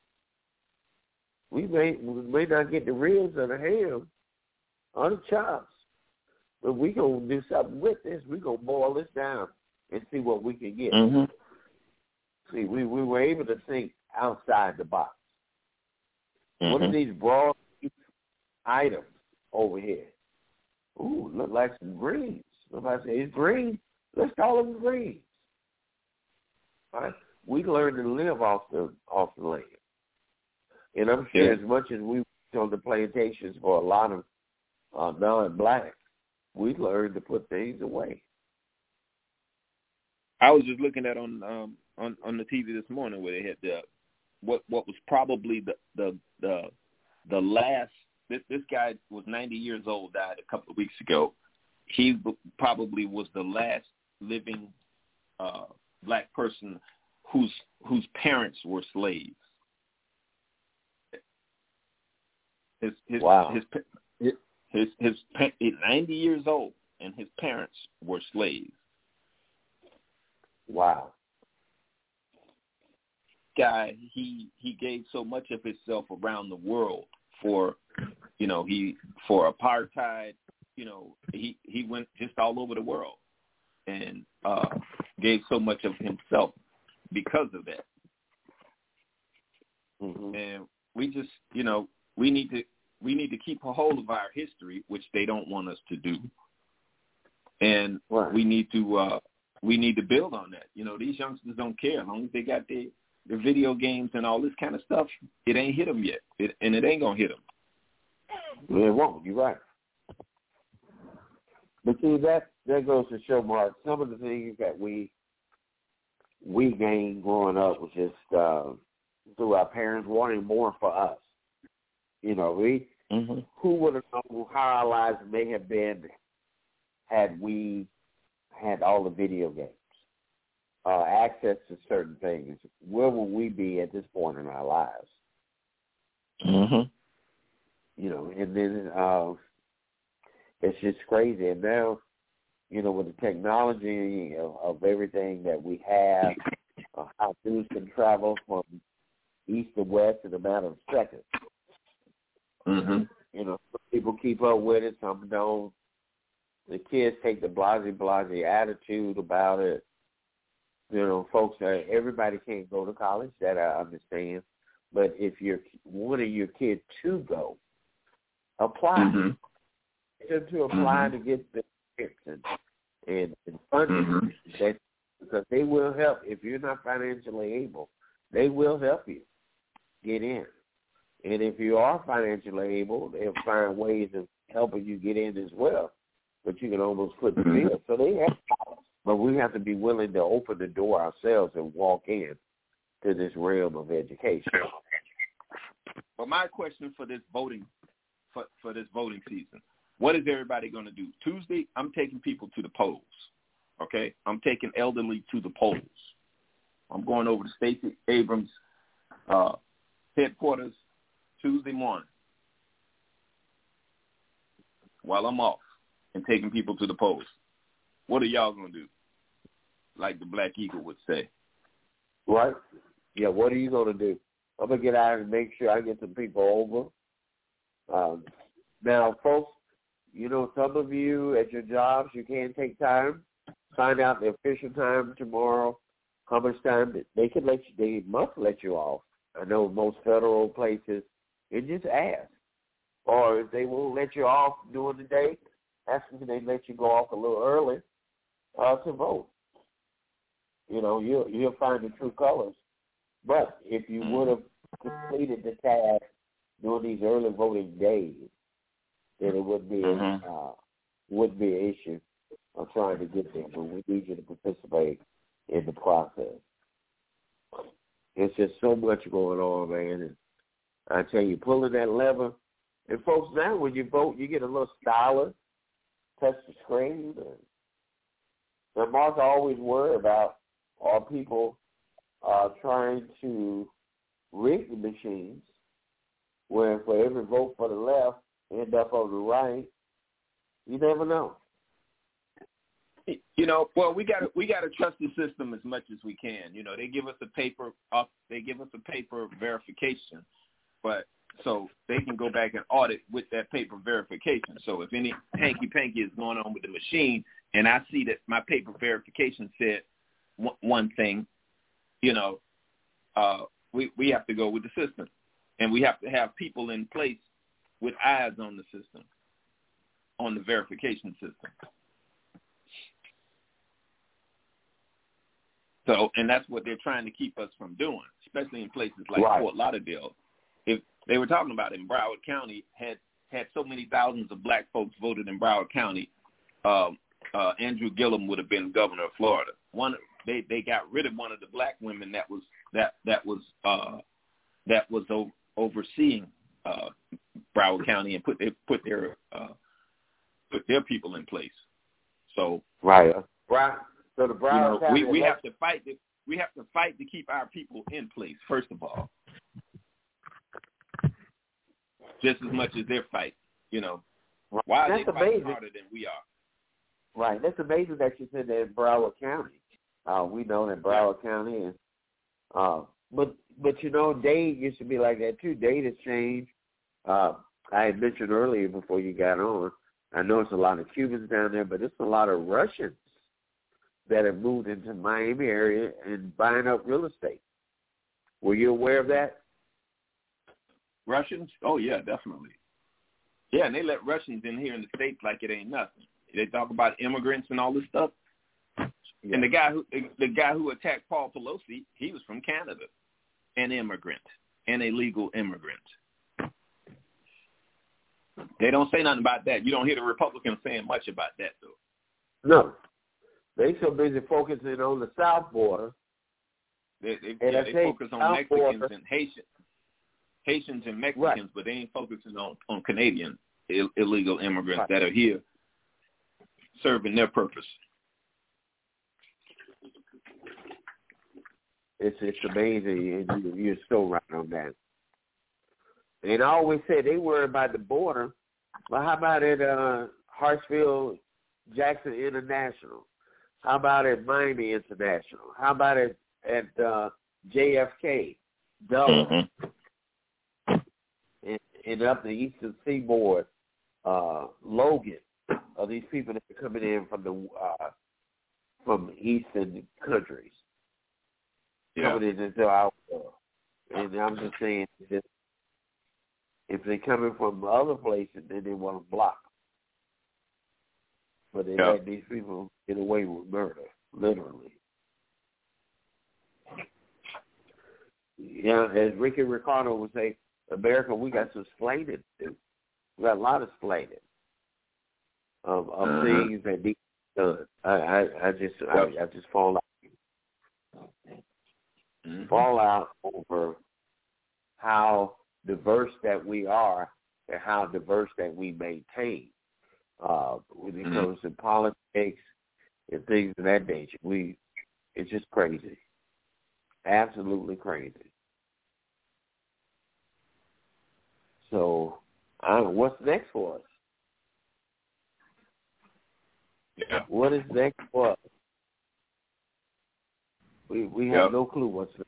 We may we may not get the ribs or the ham or the chops, but we gonna do something with this. We gonna boil this down and see what we can get. Mm-hmm. See, we, we were able to think outside the box. Mm-hmm. What are these broad items over here? Ooh, look like some greens. Somebody say it's green. Let's call them greens. Right? We learned to live off the off the land, and I'm sure yeah. as much as we worked on the plantations for a lot of uh, non-blacks, we learned to put things away. I was just looking at on um, on on the T V this morning where they had the what what was probably the the the, the last. This this guy was ninety years old, died a couple of weeks ago. He probably was the last living uh, black person whose whose parents were slaves. His his wow. his his his, his, his ninety years old, and his parents were slaves. Wow. Guy, he he gave so much of himself around the world for, you know, he for apartheid. You know, he, he went just all over the world and uh, gave so much of himself because of that. Mm-hmm. And we just, you know, we need to we need to keep a hold of our history, which they don't want us to do. And right. we need to uh, we need to build on that. You know, these youngsters don't care as long as they got the the video games and all this kind of stuff. It ain't hit them yet, it, and it ain't gonna hit them. Well, it won't. You're right. But see, that, that goes to show, Mark, some of the things that we we gained growing up was just uh, through our parents wanting more for us. You know, we mm-hmm. who would have known how our lives may have been had we had all the video games, uh, access to certain things, where would we be at this point in our lives? Mm-hmm. You know, and then uh, it's just crazy. And now, you know, with the technology of, of everything that we have, uh, how news can travel from east to west in a matter of seconds. Mm-hmm. You know, some people keep up with it, some don't. The kids take the blase-blase attitude about it. You know, folks, uh, everybody can't go to college, that I understand. But if you're wanting your kid to go, apply. Mm-hmm. Get them to apply mm-hmm. to get the tips and, and, and funding. Mm-hmm. That, because they will help. If you're not financially able, they will help you get in. And if you are financially able, they'll find ways of helping you get in as well. But you can almost put the bill. So they have, but we have to be willing to open the door ourselves and walk in to this realm of education. Well, my question for this voting, for, for this voting season, what is everybody going to do? Tuesday, I'm taking people to the polls. Okay, I'm taking elderly to the polls. I'm going over to Stacey Abrams' uh, headquarters Tuesday morning while I'm off and taking people to the polls. What are y'all going to do? Like the Black Eagle would say. Right? Yeah, what are you going to do? I'm going to get out and make sure I get some people over. Um, now, folks, you know, some of you at your jobs, you can take time. Find out the official time tomorrow, how much time they can let you, they must let you off. I know most federal places, and just ask. Or if they won't let you off during the day, ask them if they let you go off a little early uh, to vote. You know, you'll, you'll find the true colors. But if you would have completed the task during these early voting days, then it would be, mm-hmm. uh, would be an issue of trying to get there. But we need you to participate in the process. It's just so much going on, man. And I tell you, pulling that lever. And folks, now when you vote, you get a little stylus, touch the screen. And Martha always worry about are people uh, trying to rig the machines, where for every vote for the left, end up on the right. You never know. You know, well, we got to we got to trust the system as much as we can. You know, they give us a paper up, they give us a paper verification, but so they can go back and audit with that paper verification. So if any hanky panky is going on with the machine, and I see that my paper verification said one, one thing, you know, uh, we we have to go with the system, and we have to have people in place with eyes on the system, on the verification system. So, and that's what they're trying to keep us from doing, especially in places like right. Fort Lauderdale. If they were talking about in Broward County, had had so many thousands of black folks voted in Broward County, um, uh, Andrew Gillum would have been governor of Florida. One, they they got rid of one of the black women that was that that was uh, that was o- overseeing uh, Broward County and put they put their uh, put their people in place. So right, right. So the Broward you know, County we, we have to fight. To, we have to fight to keep our people in place. First of all, just as much as they're fighting. You know, why are That's they fighting amazing. harder than we are? Right. That's amazing that you said that in Broward County. Uh, we know that Broward yeah. County is, uh, but but you know, Dade used to be like that too. Dade has changed. Uh, I had mentioned earlier before you got on. I know it's a lot of Cubans down there, but it's a lot of Russians that have moved into the Miami area and buying up real estate. Were you aware of that? Russians? Oh, yeah, definitely. Yeah, and they let Russians in here in the States like it ain't nothing. They talk about immigrants and all this stuff. Yeah. And the guy who the guy who attacked Paul Pelosi, he was from Canada, an immigrant, an illegal immigrant. They don't say nothing about that. You don't hear the Republicans saying much about that, though. No. They so busy focusing on the south border. They, they, yeah, they focus on Mexicans border. and Haitians, Haitians and Mexicans, right. but they ain't focusing on, on Canadian Ill, illegal immigrants right. that are here serving their purpose. It's it's amazing, and you, you're so right on that. And I always say they worry about the border, but how about at uh, Hartsfield Jackson International? How about at Miami International? How about at, at uh, J F K, Dulles, mm-hmm. and, and up the Eastern Seaboard, uh, Logan? Are these people that are coming in from the uh, from Eastern countries? Yeah. Coming into our world. And I'm just saying that if they're coming from other places, then they want to block them. But they yeah. let these people get away with murder, literally. Yeah, as Ricky Ricardo would say, America, we got some splaining to do. We got a lot of splaining of, of uh-huh. things that need done. I, I, I just, yep. I, I just fall out. Mm-hmm. Fall out over how diverse that we are and how diverse that we maintain uh, when it mm-hmm. comes to politics and things of that nature. We, it's just crazy, absolutely crazy. So, I don't know, what's next for us? Yeah. What is next for us? We we have yep. no clue what's next.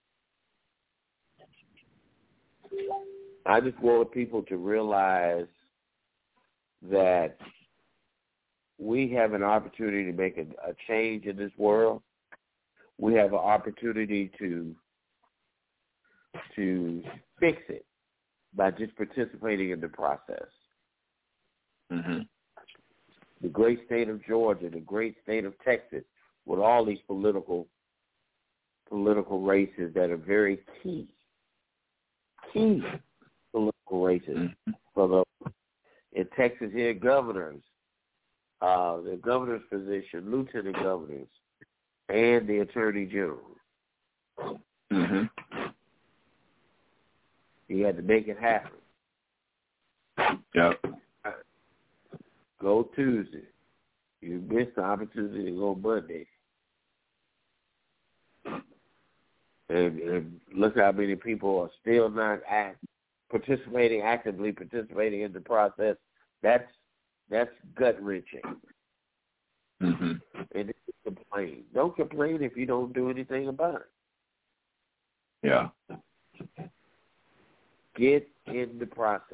I just want people to realize that we have an opportunity to make a, a change in this world. We have an opportunity to to fix it by just participating in the process. Mm-hmm. The great state of Georgia, the great state of Texas, with all these political political races that are very key, key political races. Mm-hmm. For the in Texas here, governors, uh, the governor's position, lieutenant governors, and the attorney general. Mm-hmm. You had to make it happen. Yep. Go Tuesday. You missed the opportunity to go Monday. And, and look how many people are still not act, participating, actively participating in the process. That's that's gut wrenching. Mm-hmm. And complain. Don't complain if you don't do anything about it. Yeah. Get in the process.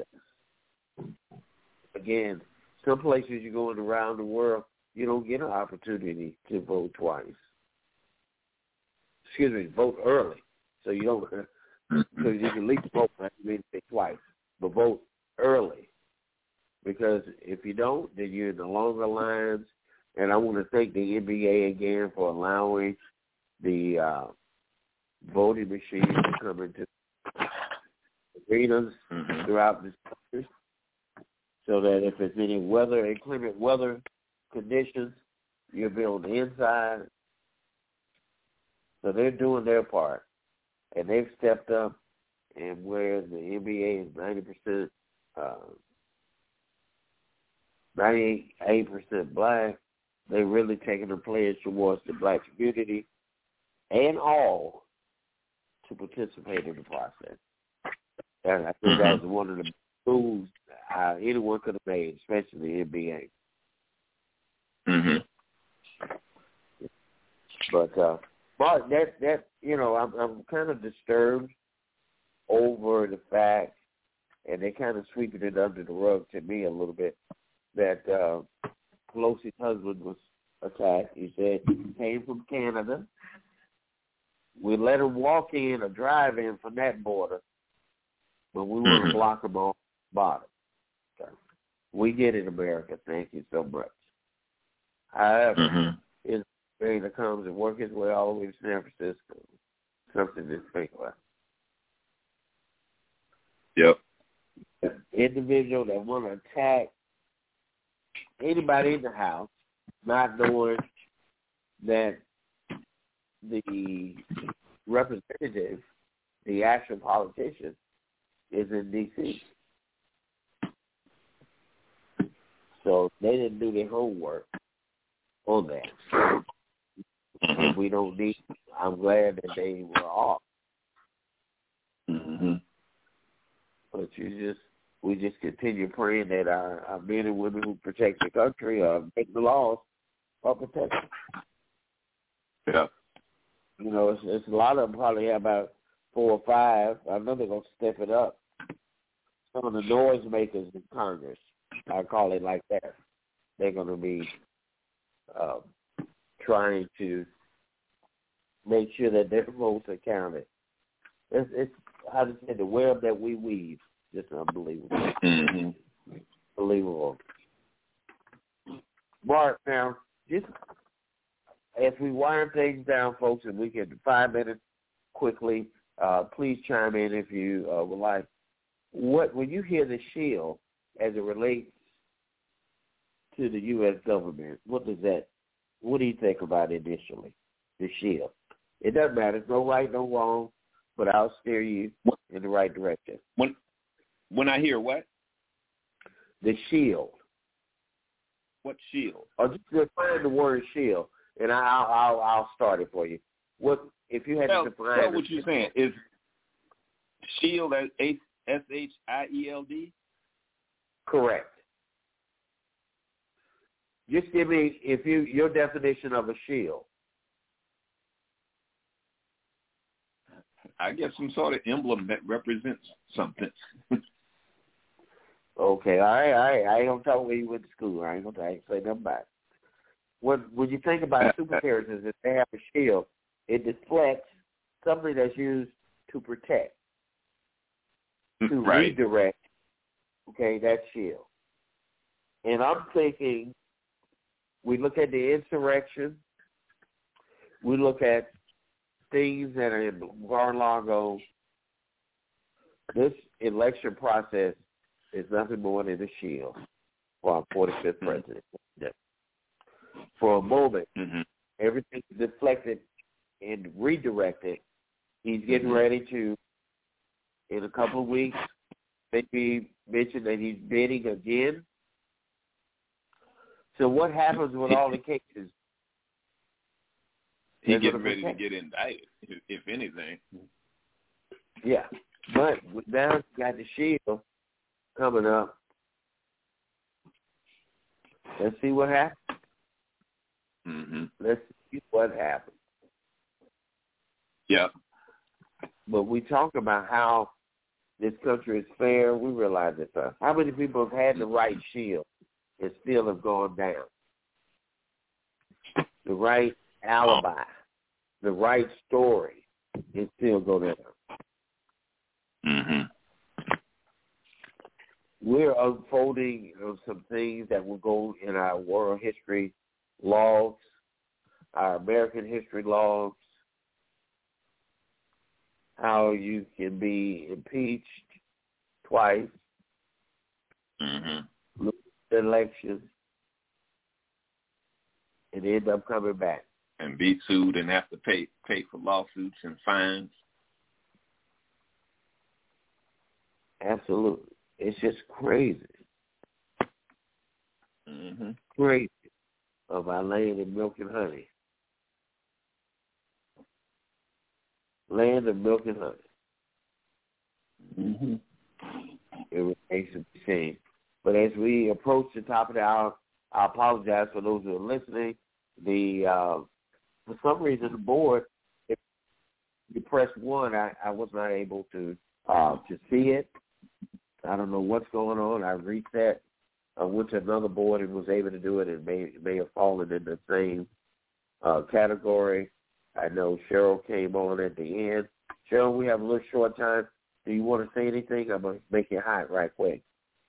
Again, some places you go in around the world, you don't get an opportunity to vote twice. Excuse me, vote early. So you don't, so you can at least vote, I mean, twice, but vote early. Because if you don't, then you're in the longer lines. And I want to thank the N B A again for allowing the uh, voting machines to come into arenas mm-hmm. throughout this country, so that if there's any weather, inclement weather conditions, you'll be on the inside. So they're doing their part, and they've stepped up. And where the N B A is ninety percent, uh, ninety-eight percent black, they're really taking a pledge towards the black community and all to participate in the process. And I think mm-hmm. that was one of the moves uh, anyone could have made, especially the N B A. Mm-hmm. But, uh, Mark, that, that, you know, I'm, I'm kind of disturbed over the fact, and they kind of sweeping it under the rug to me a little bit, that uh, Pelosi's husband was attacked. He said he came from Canada. We let him walk in or drive in from that border, but we want to block him off the bottom. Okay. We get it, America. Thank you so much. However, mm-hmm. it's a thing that comes and work his way all the way to San Francisco. Something to think about. Yep. Individual that want to attack anybody in the house, not knowing that the representative, the actual politician, is in D C So they didn't do their homework on that. Mm-hmm. We don't need I'm glad that they were off. Mm-hmm. But you just, we just continue praying that our, our men and women who protect the country or make the laws are protected. Yeah. You know, it's, it's a lot of them probably have about four or five. I know they're going to step it up. Some of the noise makers in Congress, I call it like that, they're going to be uh, trying to make sure that their votes are counted. It's, it's how to say, the web that we weave, just unbelievable. Mm-hmm. Unbelievable. Mark, now, just as we wind things down, folks, and we get five minutes quickly, uh, please chime in if you uh, would like. What, when you hear the shield as it relates to the U S government, what does that, what do you think about initially, the shield? It doesn't matter. It's no right, no wrong, but I'll steer you in the right direction. When when I hear what? The shield. What shield? Or just define the word shield, and I'll I'll I'll start it for you. What if you had Well, to define? well, what you're saying is shield as S H I E L D? Correct. Just give me if you your definition of a shield. I guess some sort of emblem that represents something. Okay, all right, all right. I ain't gonna talk where you went to school. I ain't gonna I ain't say nothing about it. When when you think about super characters, if they have a shield, it deflects something that's used to protect, to right. redirect. Okay, that shield. And I'm thinking, we look at the insurrection. We look at things that are in Mar-a-Lago. This election process is nothing more than a shield for our forty-fifth president. Mm-hmm. For a moment, mm-hmm. everything is deflected and redirected. He's getting mm-hmm. ready to, in a couple of weeks, maybe mention that he's bidding again. So what happens with all the cases? He's getting ready to get indicted, if, if anything. Yeah, but now you got the shield coming up. Let's see what happens. Mm-hmm. Let's see what happens. Yeah. But we talk about how this country is fair. We realize it's fair. How many people have had the right shield and still have gone down? The right alibi, the right story, and still go down. Mm-hmm. We're unfolding you know, some things that will go in our world history logs, our American history logs, how you can be impeached twice, mm-hmm. lose elections, and end up coming back. And be sued and have to pay pay for lawsuits and fines. Absolutely. It's just crazy. Mm-hmm. Crazy of our land of milk and honey. Land of milk and honey. Mm-hmm. It remains to be seen. But as we approach the top of the hour, I apologize for those who are listening. The uh, for some reason the board, if you press one, I, I was not able to uh, to see it. I don't know what's going on. I reset. I went to another board and was able to do it. It may it may have fallen in the same uh, category. I know Cheryl came on at the end. Cheryl, we have a little short time. Do you want to say anything? I'm going to make it hot right quick.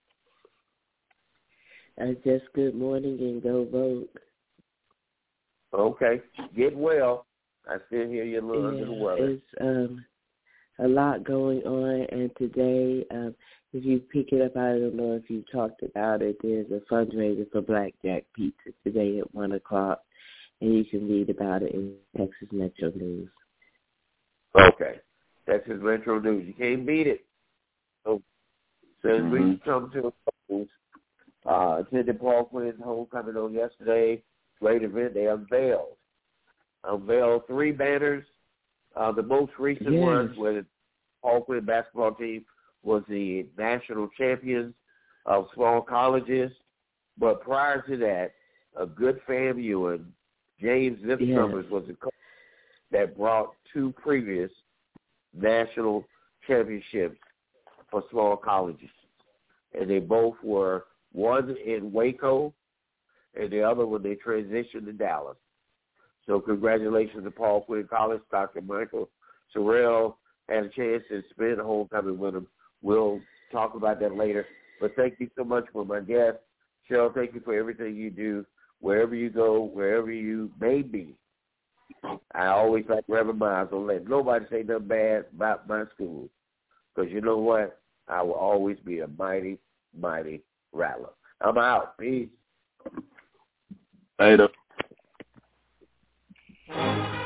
Uh, just good morning and go vote. Okay. Get well. I still hear you a little yeah, under the weather. It's um, a lot going on, and today, um, if you pick it up, I don't know if you talked about it, there's a fundraiser for Blackjack Pizza today at one o'clock, and you can read about it in Texas Metro News. Okay. Texas Metro News. You can't beat it. So, so as mm-hmm. we come to a close, uh, attended Paul Quinn's homecoming on yesterday. Great event. They unveiled. Unveiled three banners Uh, the most recent yes. one with the Paul Quinn basketball team was the national champions of small colleges. But prior to that, a good FAMU and James Zip yes. Summers was the coach that brought two previous national championships for small colleges. And they both were, one in Waco, and the other when they transitioned to Dallas. So congratulations to Paul Quinn College. Doctor Michael Sorrell had a chance to spend homecoming with him. We'll talk about that later. But thank you so much for my guest. Cheryl, thank you for everything you do, wherever you go, wherever you may be. I always like Reverend Miles. Don't let nobody say nothing bad about my school. Because you know what? I will always be a mighty, mighty rattler. I'm out. Peace. Later.